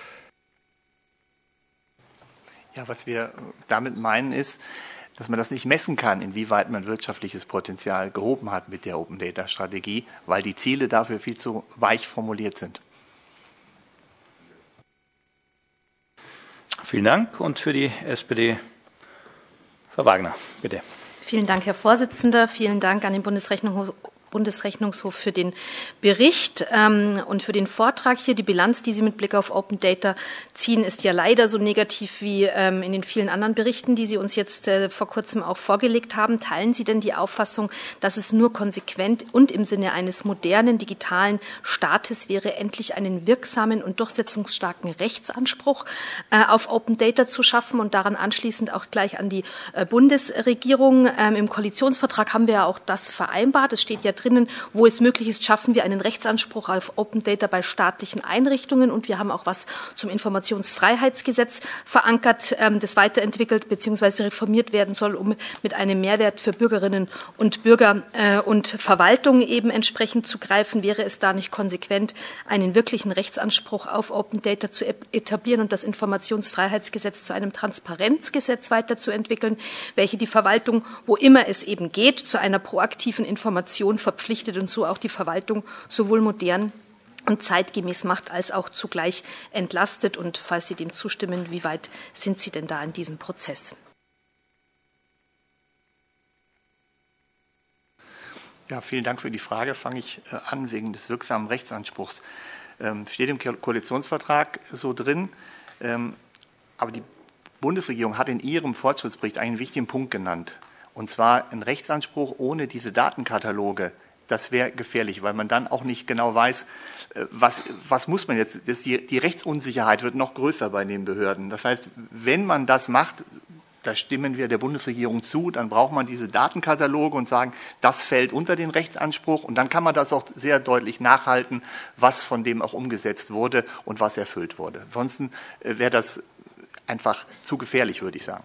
Speaker 13: Ja, was wir damit meinen ist, dass man das nicht messen kann, inwieweit man wirtschaftliches Potenzial gehoben hat mit der Open-Data-Strategie, weil die Ziele dafür viel zu weich formuliert sind.
Speaker 1: Vielen Dank. Und für die S P D, Frau Wagner, bitte.
Speaker 11: Vielen Dank, Herr Vorsitzender. Vielen Dank an den Bundesrechnungshof. Bundesrechnungshof für den Bericht ähm, und für den Vortrag hier. Die Bilanz, die Sie mit Blick auf Open Data ziehen, ist ja leider so negativ wie ähm, in den vielen anderen Berichten, die Sie uns jetzt äh, vor kurzem auch vorgelegt haben. Teilen Sie denn die Auffassung, dass es nur konsequent und im Sinne eines modernen digitalen Staates wäre, endlich einen wirksamen und durchsetzungsstarken Rechtsanspruch äh, auf Open Data zu schaffen und daran anschließend auch gleich an die äh, Bundesregierung? Ähm, Im Koalitionsvertrag haben wir ja auch das vereinbart. Es steht ja drinnen, wo es möglich ist, schaffen wir einen Rechtsanspruch auf Open Data bei staatlichen Einrichtungen. Und wir haben auch was zum Informationsfreiheitsgesetz verankert, ähm, das weiterentwickelt bzw. reformiert werden soll, um mit einem Mehrwert für Bürgerinnen und Bürger äh, und Verwaltung eben entsprechend zu greifen. Wäre es da nicht konsequent, einen wirklichen Rechtsanspruch auf Open Data zu etablieren und das Informationsfreiheitsgesetz zu einem Transparenzgesetz weiterzuentwickeln, welche die Verwaltung, wo immer es eben geht, zu einer proaktiven Information verpflichtet und so auch die Verwaltung sowohl modern und zeitgemäß macht, als auch zugleich entlastet. Und falls Sie dem zustimmen, wie weit sind Sie denn da in diesem Prozess?
Speaker 13: Ja, vielen Dank für die Frage. Fange ich an wegen des wirksamen Rechtsanspruchs. Ähm, steht im Koalitionsvertrag so drin, ähm, aber die Bundesregierung hat in ihrem Fortschrittsbericht einen wichtigen Punkt genannt. Und zwar ein Rechtsanspruch ohne diese Datenkataloge. Das wäre gefährlich, weil man dann auch nicht genau weiß, was, was muss man jetzt. Das die, die Rechtsunsicherheit wird noch größer bei den Behörden. Das heißt, wenn man das macht, da stimmen wir der Bundesregierung zu, dann braucht man diese Datenkataloge und sagen, das fällt unter den Rechtsanspruch. Und dann kann man das auch sehr deutlich nachhalten, was von dem auch umgesetzt wurde und was erfüllt wurde. Ansonsten wäre das einfach zu gefährlich, würde ich sagen.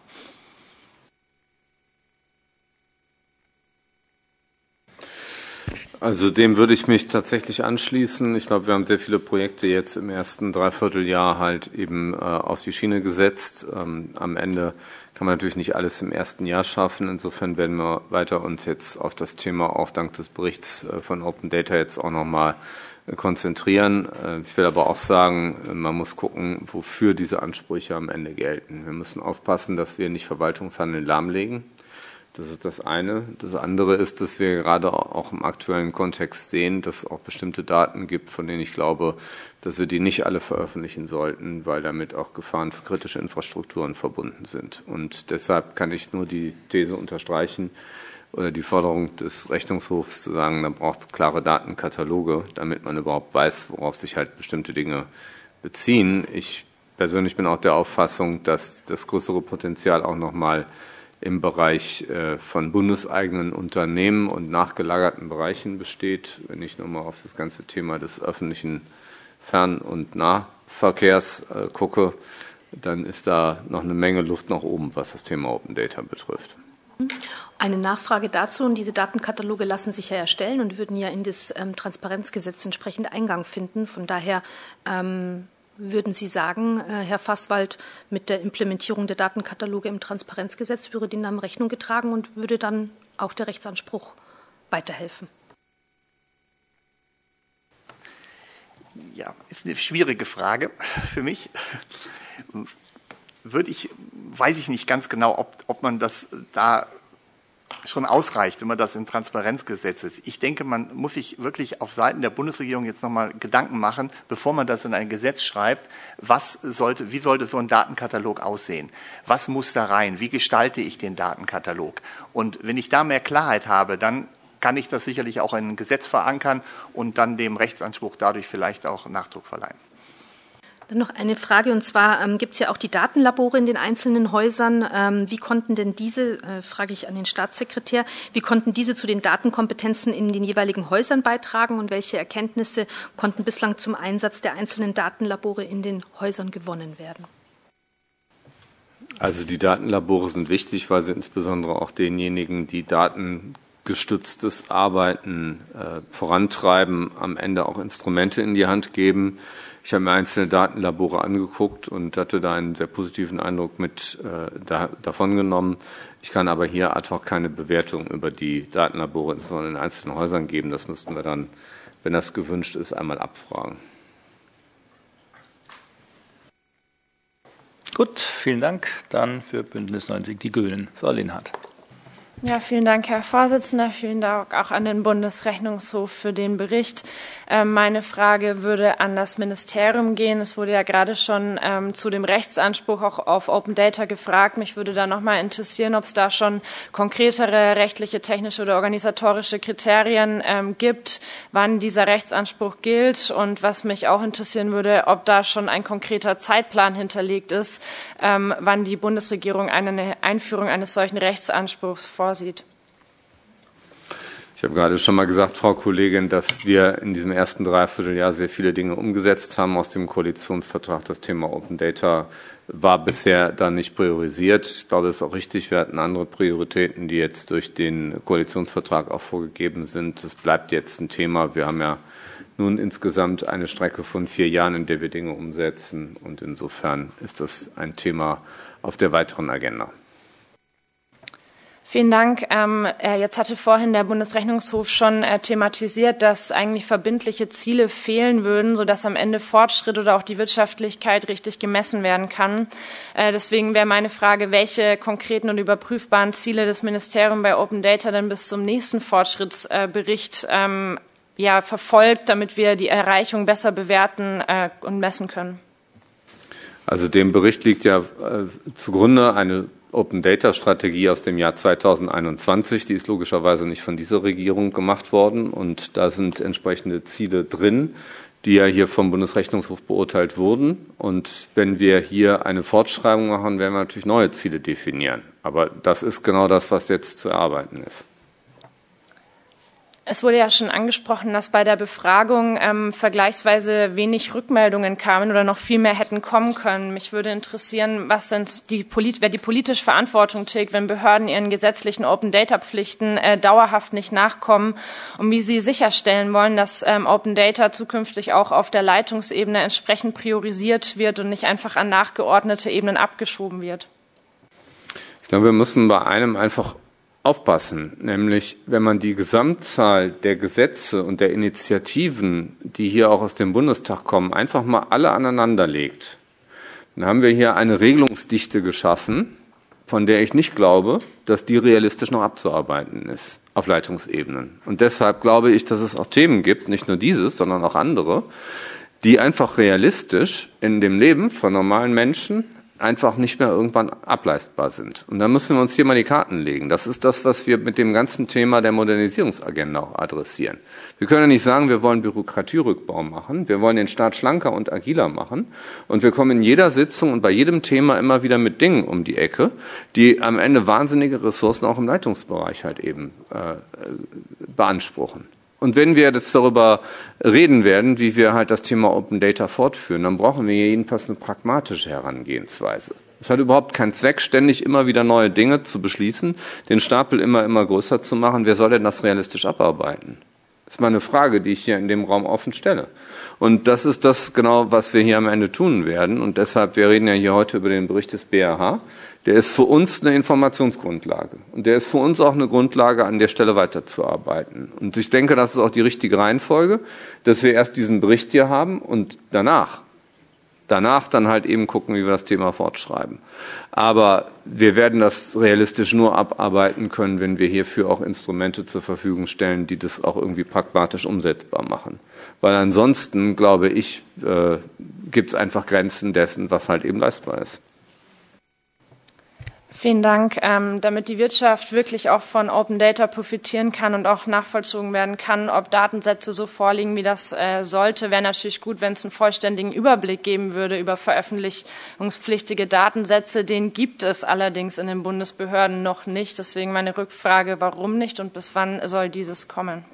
Speaker 16: Also dem würde ich mich tatsächlich anschließen. Ich glaube, wir haben sehr viele Projekte jetzt im ersten Dreivierteljahr halt eben äh, auf die Schiene gesetzt. Ähm, am Ende kann man natürlich nicht alles im ersten Jahr schaffen. Insofern werden wir weiter uns jetzt auf das Thema auch dank des Berichts äh, von Open Data jetzt auch nochmal äh, konzentrieren. Äh, ich will aber auch sagen, äh, man muss gucken, wofür diese Ansprüche am Ende gelten. Wir müssen aufpassen, dass wir nicht Verwaltungshandeln lahmlegen. Das ist das eine. Das andere ist, dass wir gerade auch im aktuellen Kontext sehen, dass es auch bestimmte Daten gibt, von denen ich glaube, dass wir die nicht alle veröffentlichen sollten, weil damit auch Gefahren für kritische Infrastrukturen verbunden sind. Und deshalb kann ich nur die These unterstreichen oder die Forderung des Rechnungshofs zu sagen, da braucht es klare Datenkataloge, damit man überhaupt weiß, worauf sich halt bestimmte Dinge beziehen. Ich persönlich bin auch der Auffassung, dass das größere Potenzial auch nochmal im Bereich von bundeseigenen Unternehmen und nachgelagerten Bereichen besteht. Wenn ich nochmal auf das ganze Thema des öffentlichen Fern- und Nahverkehrs gucke, dann ist da noch eine Menge Luft nach oben, was das Thema Open Data betrifft.
Speaker 11: Eine Nachfrage dazu, und diese Datenkataloge lassen sich ja erstellen und würden ja in das ähm, Transparenzgesetz entsprechend Eingang finden. Von daher ähm, würden Sie sagen, Herr Fasswald, mit der Implementierung der Datenkataloge im Transparenzgesetz würde denen dann Rechnung getragen und würde dann auch der Rechtsanspruch weiterhelfen?
Speaker 13: Ja, ist eine schwierige Frage für mich. Würde ich, weiß ich nicht ganz genau, ob, ob man das da schon ausreicht, wenn man das im Transparenzgesetz ist. Ich denke, man muss sich wirklich auf Seiten der Bundesregierung jetzt nochmal Gedanken machen, bevor man das in ein Gesetz schreibt, was sollte, wie sollte so ein Datenkatalog aussehen? Was muss da rein? Wie gestalte ich den Datenkatalog? Und wenn ich da mehr Klarheit habe, dann kann ich das sicherlich auch in ein Gesetz verankern und dann dem Rechtsanspruch dadurch vielleicht auch Nachdruck verleihen.
Speaker 11: Dann noch eine Frage, und zwar ähm, gibt es ja auch die Datenlabore in den einzelnen Häusern. Ähm, wie konnten denn diese, äh, frage ich an den Staatssekretär, wie konnten diese zu den Datenkompetenzen in den jeweiligen Häusern beitragen und welche Erkenntnisse konnten bislang zum Einsatz der einzelnen Datenlabore in den Häusern gewonnen werden?
Speaker 16: Also die Datenlabore sind wichtig, weil sie insbesondere auch denjenigen, die datengestütztes Arbeiten äh, vorantreiben, am Ende auch Instrumente in die Hand geben. Ich habe mir einzelne Datenlabore angeguckt und hatte da einen sehr positiven Eindruck mit äh, da, davon genommen. Ich kann aber hier ad hoc keine Bewertung über die Datenlabore insbesondere in einzelnen Häusern geben. Das müssten wir dann, wenn das gewünscht ist, einmal abfragen.
Speaker 1: Gut, vielen Dank. Dann für Bündnis neunzig Die Grünen, Frau Linhardt.
Speaker 6: Ja, vielen Dank, Herr Vorsitzender. Vielen Dank auch an den Bundesrechnungshof für den Bericht. Ähm, meine Frage würde an das Ministerium gehen. Es wurde ja gerade schon ähm, zu dem Rechtsanspruch auch auf Open Data gefragt. Mich würde da noch mal interessieren, ob es da schon konkretere rechtliche, technische oder organisatorische Kriterien ähm, gibt, wann dieser Rechtsanspruch gilt. Und was mich auch interessieren würde, ob da schon ein konkreter Zeitplan hinterlegt ist, ähm, wann die Bundesregierung eine Einführung eines solchen Rechtsanspruchs vorsieht. Sieht.
Speaker 16: Ich habe gerade schon mal gesagt, Frau Kollegin, dass wir in diesem ersten Dreivierteljahr sehr viele Dinge umgesetzt haben aus dem Koalitionsvertrag. Das Thema Open Data war bisher da nicht priorisiert. Ich glaube, das ist auch richtig. Wir hatten andere Prioritäten, die jetzt durch den Koalitionsvertrag auch vorgegeben sind. Es bleibt jetzt ein Thema. Wir haben ja nun insgesamt eine Strecke von vier Jahren, in der wir Dinge umsetzen. Und insofern ist das ein Thema auf der weiteren Agenda.
Speaker 6: Vielen Dank. Ähm, jetzt hatte vorhin der Bundesrechnungshof schon äh, thematisiert, dass eigentlich verbindliche Ziele fehlen würden, sodass am Ende Fortschritt oder auch die Wirtschaftlichkeit richtig gemessen werden kann. Äh, deswegen wäre meine Frage, welche konkreten und überprüfbaren Ziele das Ministerium bei Open Data dann bis zum nächsten Fortschrittsbericht äh, ähm, ja, verfolgt, damit wir die Erreichung besser bewerten äh, und messen können.
Speaker 16: Also dem Bericht liegt ja äh, zugrunde eine Open-Data-Strategie aus dem Jahr zweitausendeinundzwanzig. Die ist logischerweise nicht von dieser Regierung gemacht worden. Und da sind entsprechende Ziele drin, die ja hier vom Bundesrechnungshof beurteilt wurden. Und wenn wir hier eine Fortschreibung machen, werden wir natürlich neue Ziele definieren. Aber das ist genau das, was jetzt zu erarbeiten ist.
Speaker 6: Es wurde ja schon angesprochen, dass bei der Befragung ähm, vergleichsweise wenig Rückmeldungen kamen oder noch viel mehr hätten kommen können. Mich würde interessieren, was sind die Polit- wer die politische Verantwortung trägt, wenn Behörden ihren gesetzlichen Open-Data-Pflichten äh, dauerhaft nicht nachkommen und wie sie sicherstellen wollen, dass ähm, Open Data zukünftig auch auf der Leitungsebene entsprechend priorisiert wird und nicht einfach an nachgeordnete Ebenen abgeschoben wird.
Speaker 16: Ich glaube, wir müssen bei einem einfach aufpassen, nämlich wenn man die Gesamtzahl der Gesetze und der Initiativen, die hier auch aus dem Bundestag kommen, einfach mal alle aneinander legt, dann haben wir hier eine Regelungsdichte geschaffen, von der ich nicht glaube, dass die realistisch noch abzuarbeiten ist auf Leitungsebenen. Und deshalb glaube ich, dass es auch Themen gibt, nicht nur dieses, sondern auch andere, die einfach realistisch in dem Leben von normalen Menschen einfach nicht mehr irgendwann ableistbar sind. Und da müssen wir uns hier mal die Karten legen. Das ist das, was wir mit dem ganzen Thema der Modernisierungsagenda auch adressieren. Wir können ja nicht sagen, wir wollen Bürokratierückbau machen, wir wollen den Staat schlanker und agiler machen und wir kommen in jeder Sitzung und bei jedem Thema immer wieder mit Dingen um die Ecke, die am Ende wahnsinnige Ressourcen auch im Leitungsbereich halt eben äh, beanspruchen. Und wenn wir jetzt darüber reden werden, wie wir halt das Thema Open Data fortführen, dann brauchen wir jedenfalls eine pragmatische Herangehensweise. Es hat überhaupt keinen Zweck, ständig immer wieder neue Dinge zu beschließen, den Stapel immer, immer größer zu machen. Wer soll denn das realistisch abarbeiten? Das ist mal eine Frage, die ich hier in dem Raum offen stelle. Und das ist das genau, was wir hier am Ende tun werden. Und deshalb, wir reden ja hier heute über den Bericht des B R H. Der ist für uns eine Informationsgrundlage. Und der ist für uns auch eine Grundlage, an der Stelle weiterzuarbeiten. Und ich denke, das ist auch die richtige Reihenfolge, dass wir erst diesen Bericht hier haben und danach, danach dann halt eben gucken, wie wir das Thema fortschreiben. Aber wir werden das realistisch nur abarbeiten können, wenn wir hierfür auch Instrumente zur Verfügung stellen, die das auch irgendwie pragmatisch umsetzbar machen. Weil ansonsten, glaube ich, äh, gibt es einfach Grenzen dessen, was halt eben leistbar ist.
Speaker 6: Vielen Dank. Ähm, damit die Wirtschaft wirklich auch von Open Data profitieren kann und auch nachvollzogen werden kann, ob Datensätze so vorliegen, wie das äh, sollte, wäre natürlich gut, wenn es einen vollständigen Überblick geben würde über veröffentlichungspflichtige Datensätze. Den gibt es allerdings in den Bundesbehörden noch nicht. Deswegen meine Rückfrage, warum nicht und bis wann soll dieses kommen?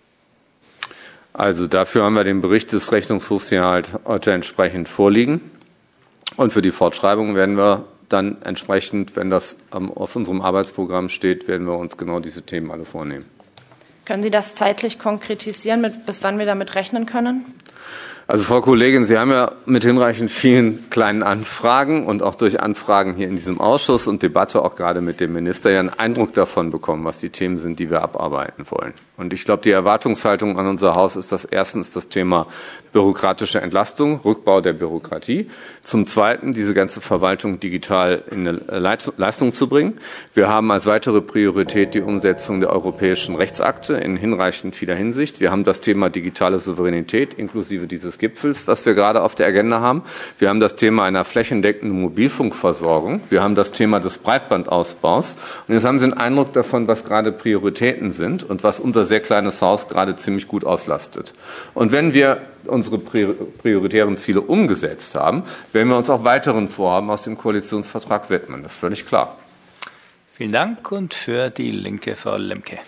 Speaker 16: Also dafür haben wir den Bericht des Rechnungshofs hier halt heute entsprechend vorliegen. Und für die Fortschreibung werden wir dann entsprechend, wenn das auf unserem Arbeitsprogramm steht, werden wir uns genau diese Themen alle vornehmen.
Speaker 6: Können Sie das zeitlich konkretisieren, mit, bis wann wir damit rechnen können?
Speaker 16: Also Frau Kollegin, Sie haben ja mit hinreichend vielen kleinen Anfragen und auch durch Anfragen hier in diesem Ausschuss und Debatte auch gerade mit dem Minister ja einen Eindruck davon bekommen, was die Themen sind, die wir abarbeiten wollen. Und ich glaube, die Erwartungshaltung an unser Haus ist das erstens das Thema bürokratische Entlastung, Rückbau der Bürokratie. Zum Zweiten diese ganze Verwaltung digital in eine Leistung zu bringen. Wir haben als weitere Priorität die Umsetzung der europäischen Rechtsakte in hinreichend vieler Hinsicht. Wir haben das Thema digitale Souveränität inklusive dieses Gipfels, was wir gerade auf der Agenda haben. Wir haben das Thema einer flächendeckenden Mobilfunkversorgung. Wir haben das Thema des Breitbandausbaus. Und jetzt haben Sie einen Eindruck davon, was gerade Prioritäten sind und was unser sehr kleines Haus gerade ziemlich gut auslastet. Und wenn wir unsere prioritären Ziele umgesetzt haben, werden wir uns auch weiteren Vorhaben aus dem Koalitionsvertrag widmen. Das ist völlig klar.
Speaker 1: Vielen Dank. Und für die Linke Frau Lemke.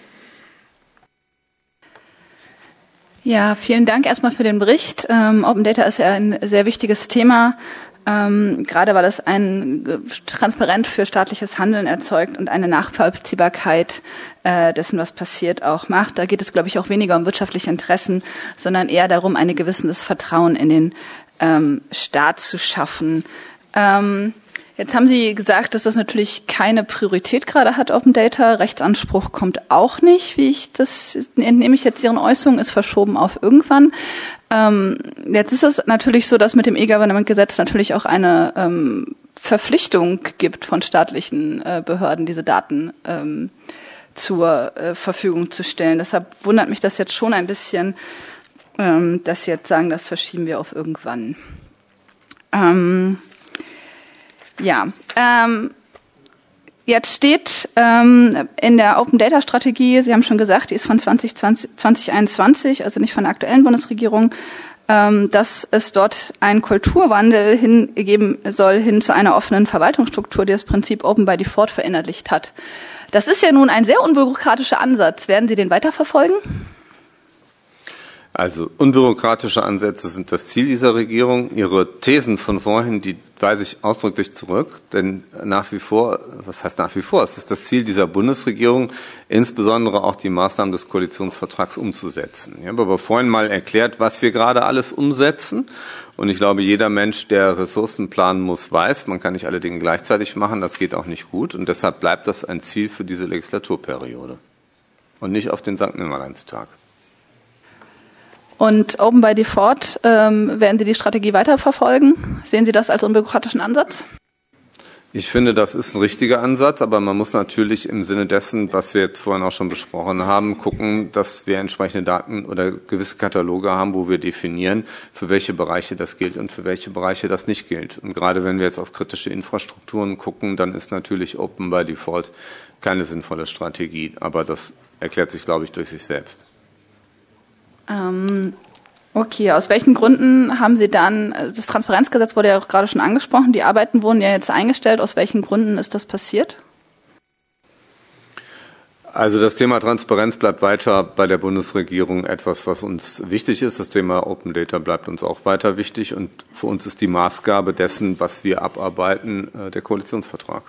Speaker 7: Ja, vielen Dank erstmal für den Bericht. Ähm, Open Data ist ja ein sehr wichtiges Thema, ähm, gerade weil es ein Transparenz für staatliches Handeln erzeugt und eine Nachvollziehbarkeit äh, dessen, was passiert, auch macht. Da geht es, glaube ich, auch weniger um wirtschaftliche Interessen, sondern eher darum, ein gewisses Vertrauen in den ähm, Staat zu schaffen. Ähm, Jetzt haben Sie gesagt, dass das natürlich keine Priorität gerade hat, Open Data. Rechtsanspruch kommt auch nicht, wie ich das entnehme ich jetzt Ihren Äußerungen, ist verschoben auf irgendwann. Ähm, jetzt ist es natürlich so, dass mit dem E-Government-Gesetz natürlich auch eine ähm, Verpflichtung gibt von staatlichen äh, Behörden, diese Daten ähm, zur äh, Verfügung zu stellen. Deshalb wundert mich das jetzt schon ein bisschen, ähm, dass Sie jetzt sagen, das verschieben wir auf irgendwann. Ähm, Ja, ähm, jetzt steht ähm, in der Open Data Strategie, Sie haben schon gesagt, die ist von zwanzig einundzwanzig, also nicht von der aktuellen Bundesregierung, ähm, dass es dort einen Kulturwandel hingeben soll hin zu einer offenen Verwaltungsstruktur, die das Prinzip Open by Default verinnerlicht hat. Das ist ja nun ein sehr unbürokratischer Ansatz. Werden Sie den weiterverfolgen?
Speaker 16: Also unbürokratische Ansätze sind das Ziel dieser Regierung. Ihre Thesen von vorhin, die weise ich ausdrücklich zurück, denn nach wie vor, was heißt nach wie vor, es ist das Ziel dieser Bundesregierung, insbesondere auch die Maßnahmen des Koalitionsvertrags umzusetzen. Ich habe aber vorhin mal erklärt, was wir gerade alles umsetzen. Und ich glaube, jeder Mensch, der Ressourcen planen muss, weiß, man kann nicht alle Dinge gleichzeitig machen, das geht auch nicht gut. Und deshalb bleibt das ein Ziel für diese Legislaturperiode und nicht auf den Sankt Nimmerleinstag.
Speaker 7: Und Open by Default, ähm, werden Sie die Strategie weiterverfolgen? Sehen Sie das als unbürokratischen Ansatz?
Speaker 16: Ich finde, das ist ein richtiger Ansatz, aber man muss natürlich im Sinne dessen, was wir jetzt vorhin auch schon besprochen haben, gucken, dass wir entsprechende Daten oder gewisse Kataloge haben, wo wir definieren, für welche Bereiche das gilt und für welche Bereiche das nicht gilt. Und gerade wenn wir jetzt auf kritische Infrastrukturen gucken, dann ist natürlich Open by Default keine sinnvolle Strategie. Aber das erklärt sich, glaube ich, durch sich selbst.
Speaker 7: Ähm, okay, aus welchen Gründen haben Sie dann, das Transparenzgesetz wurde ja auch gerade schon angesprochen, die Arbeiten wurden ja jetzt eingestellt, aus welchen Gründen ist das passiert?
Speaker 16: Also das Thema Transparenz bleibt weiter bei der Bundesregierung etwas, was uns wichtig ist. Das Thema Open Data bleibt uns auch weiter wichtig und für uns ist die Maßgabe dessen, was wir abarbeiten, der Koalitionsvertrag.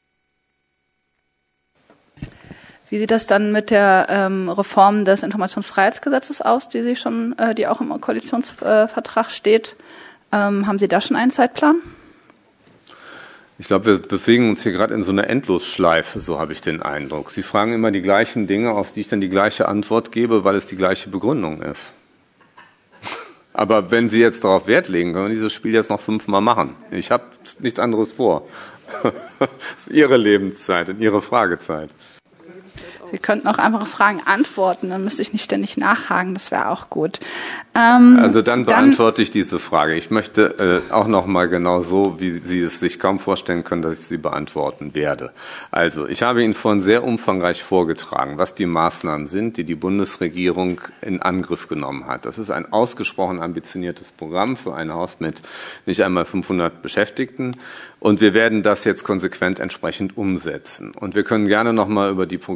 Speaker 7: Wie sieht das dann mit der ähm, Reform des Informationsfreiheitsgesetzes aus, die Sie schon, äh, die auch im Koalitionsvertrag steht? Ähm, haben Sie da schon einen Zeitplan?
Speaker 16: Ich glaube, wir bewegen uns hier gerade in so einer Endlosschleife, so habe ich den Eindruck. Sie fragen immer die gleichen Dinge, auf die ich dann die gleiche Antwort gebe, weil es die gleiche Begründung ist. Aber wenn Sie jetzt darauf Wert legen, können wir dieses Spiel jetzt noch fünfmal machen. Ich habe nichts anderes vor. Das ist Ihre Lebenszeit und Ihre Fragezeit.
Speaker 7: Sie könnten auch einfach auf Fragen antworten, dann müsste ich nicht ständig nachhaken, das wäre auch gut. Ähm,
Speaker 16: also dann beantworte dann, ich diese Frage. Ich möchte äh, auch noch mal genau so, wie Sie es sich kaum vorstellen können, dass ich sie beantworten werde. Also ich habe Ihnen vorhin sehr umfangreich vorgetragen, was die Maßnahmen sind, die die Bundesregierung in Angriff genommen hat. Das ist ein ausgesprochen ambitioniertes Programm für ein Haus mit nicht einmal fünfhundert Beschäftigten. Und wir werden das jetzt konsequent entsprechend umsetzen. Und wir können gerne noch mal über die Programme reden,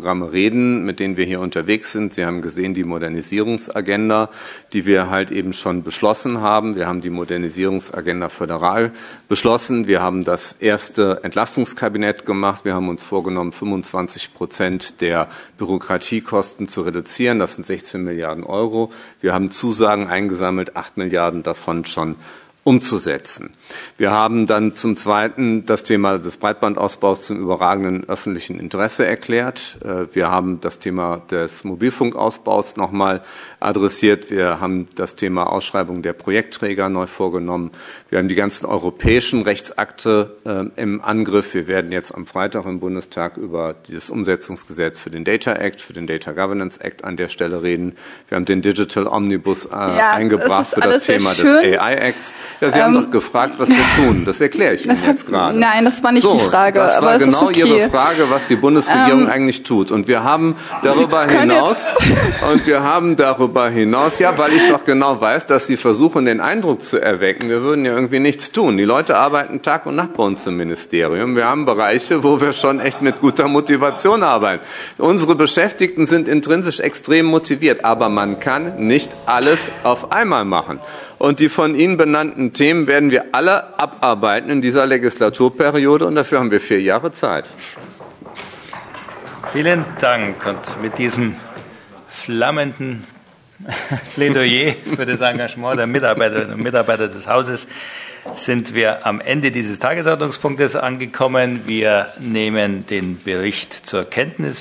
Speaker 16: reden, mit denen wir hier unterwegs sind. Sie haben gesehen, die Modernisierungsagenda, die wir halt eben schon beschlossen haben. Wir haben die Modernisierungsagenda föderal beschlossen. Wir haben das erste Entlastungskabinett gemacht. Wir haben uns vorgenommen, fünfundzwanzig Prozent der Bürokratiekosten zu reduzieren. Das sind sechzehn Milliarden Euro. Wir haben Zusagen eingesammelt, acht Milliarden davon schon umzusetzen. Wir haben dann zum Zweiten das Thema des Breitbandausbaus zum überragenden öffentlichen Interesse erklärt. Wir haben das Thema des Mobilfunkausbaus nochmal adressiert. Wir haben das Thema Ausschreibung der Projektträger neu vorgenommen. Wir haben die ganzen europäischen Rechtsakte äh, im Angriff. Wir werden jetzt am Freitag im Bundestag über das Umsetzungsgesetz für den Data Act, für den Data Governance Act an der Stelle reden. Wir haben den Digital Omnibus äh, ja, eingebracht für das Thema des A I-Acts. Ja, Sie ähm, haben doch gefragt, was wir tun. Das erkläre ich Ihnen jetzt gerade.
Speaker 7: Nein, das war nicht
Speaker 16: so,
Speaker 7: die Frage.
Speaker 16: Das war
Speaker 7: aber
Speaker 16: genau
Speaker 7: okay.
Speaker 16: Ihre Frage, was die Bundesregierung ähm, eigentlich tut. Und wir haben darüber hinaus, und wir haben darüber hinaus, ja, weil ich doch genau weiß, dass Sie versuchen, den Eindruck zu erwecken, wir würden ja irgendwie nichts tun. Die Leute arbeiten Tag und Nacht bei uns im Ministerium. Wir haben Bereiche, wo wir schon echt mit guter Motivation arbeiten. Unsere Beschäftigten sind intrinsisch extrem motiviert, aber man kann nicht alles auf einmal machen. Und die von Ihnen benannten Themen werden wir alle abarbeiten in dieser Legislaturperiode, und dafür haben wir vier Jahre Zeit.
Speaker 1: Vielen Dank. Und mit diesem flammenden Plädoyer für das Engagement der Mitarbeiterinnen und Mitarbeiter des Hauses sind wir am Ende dieses Tagesordnungspunktes angekommen. Wir nehmen den Bericht zur Kenntnis.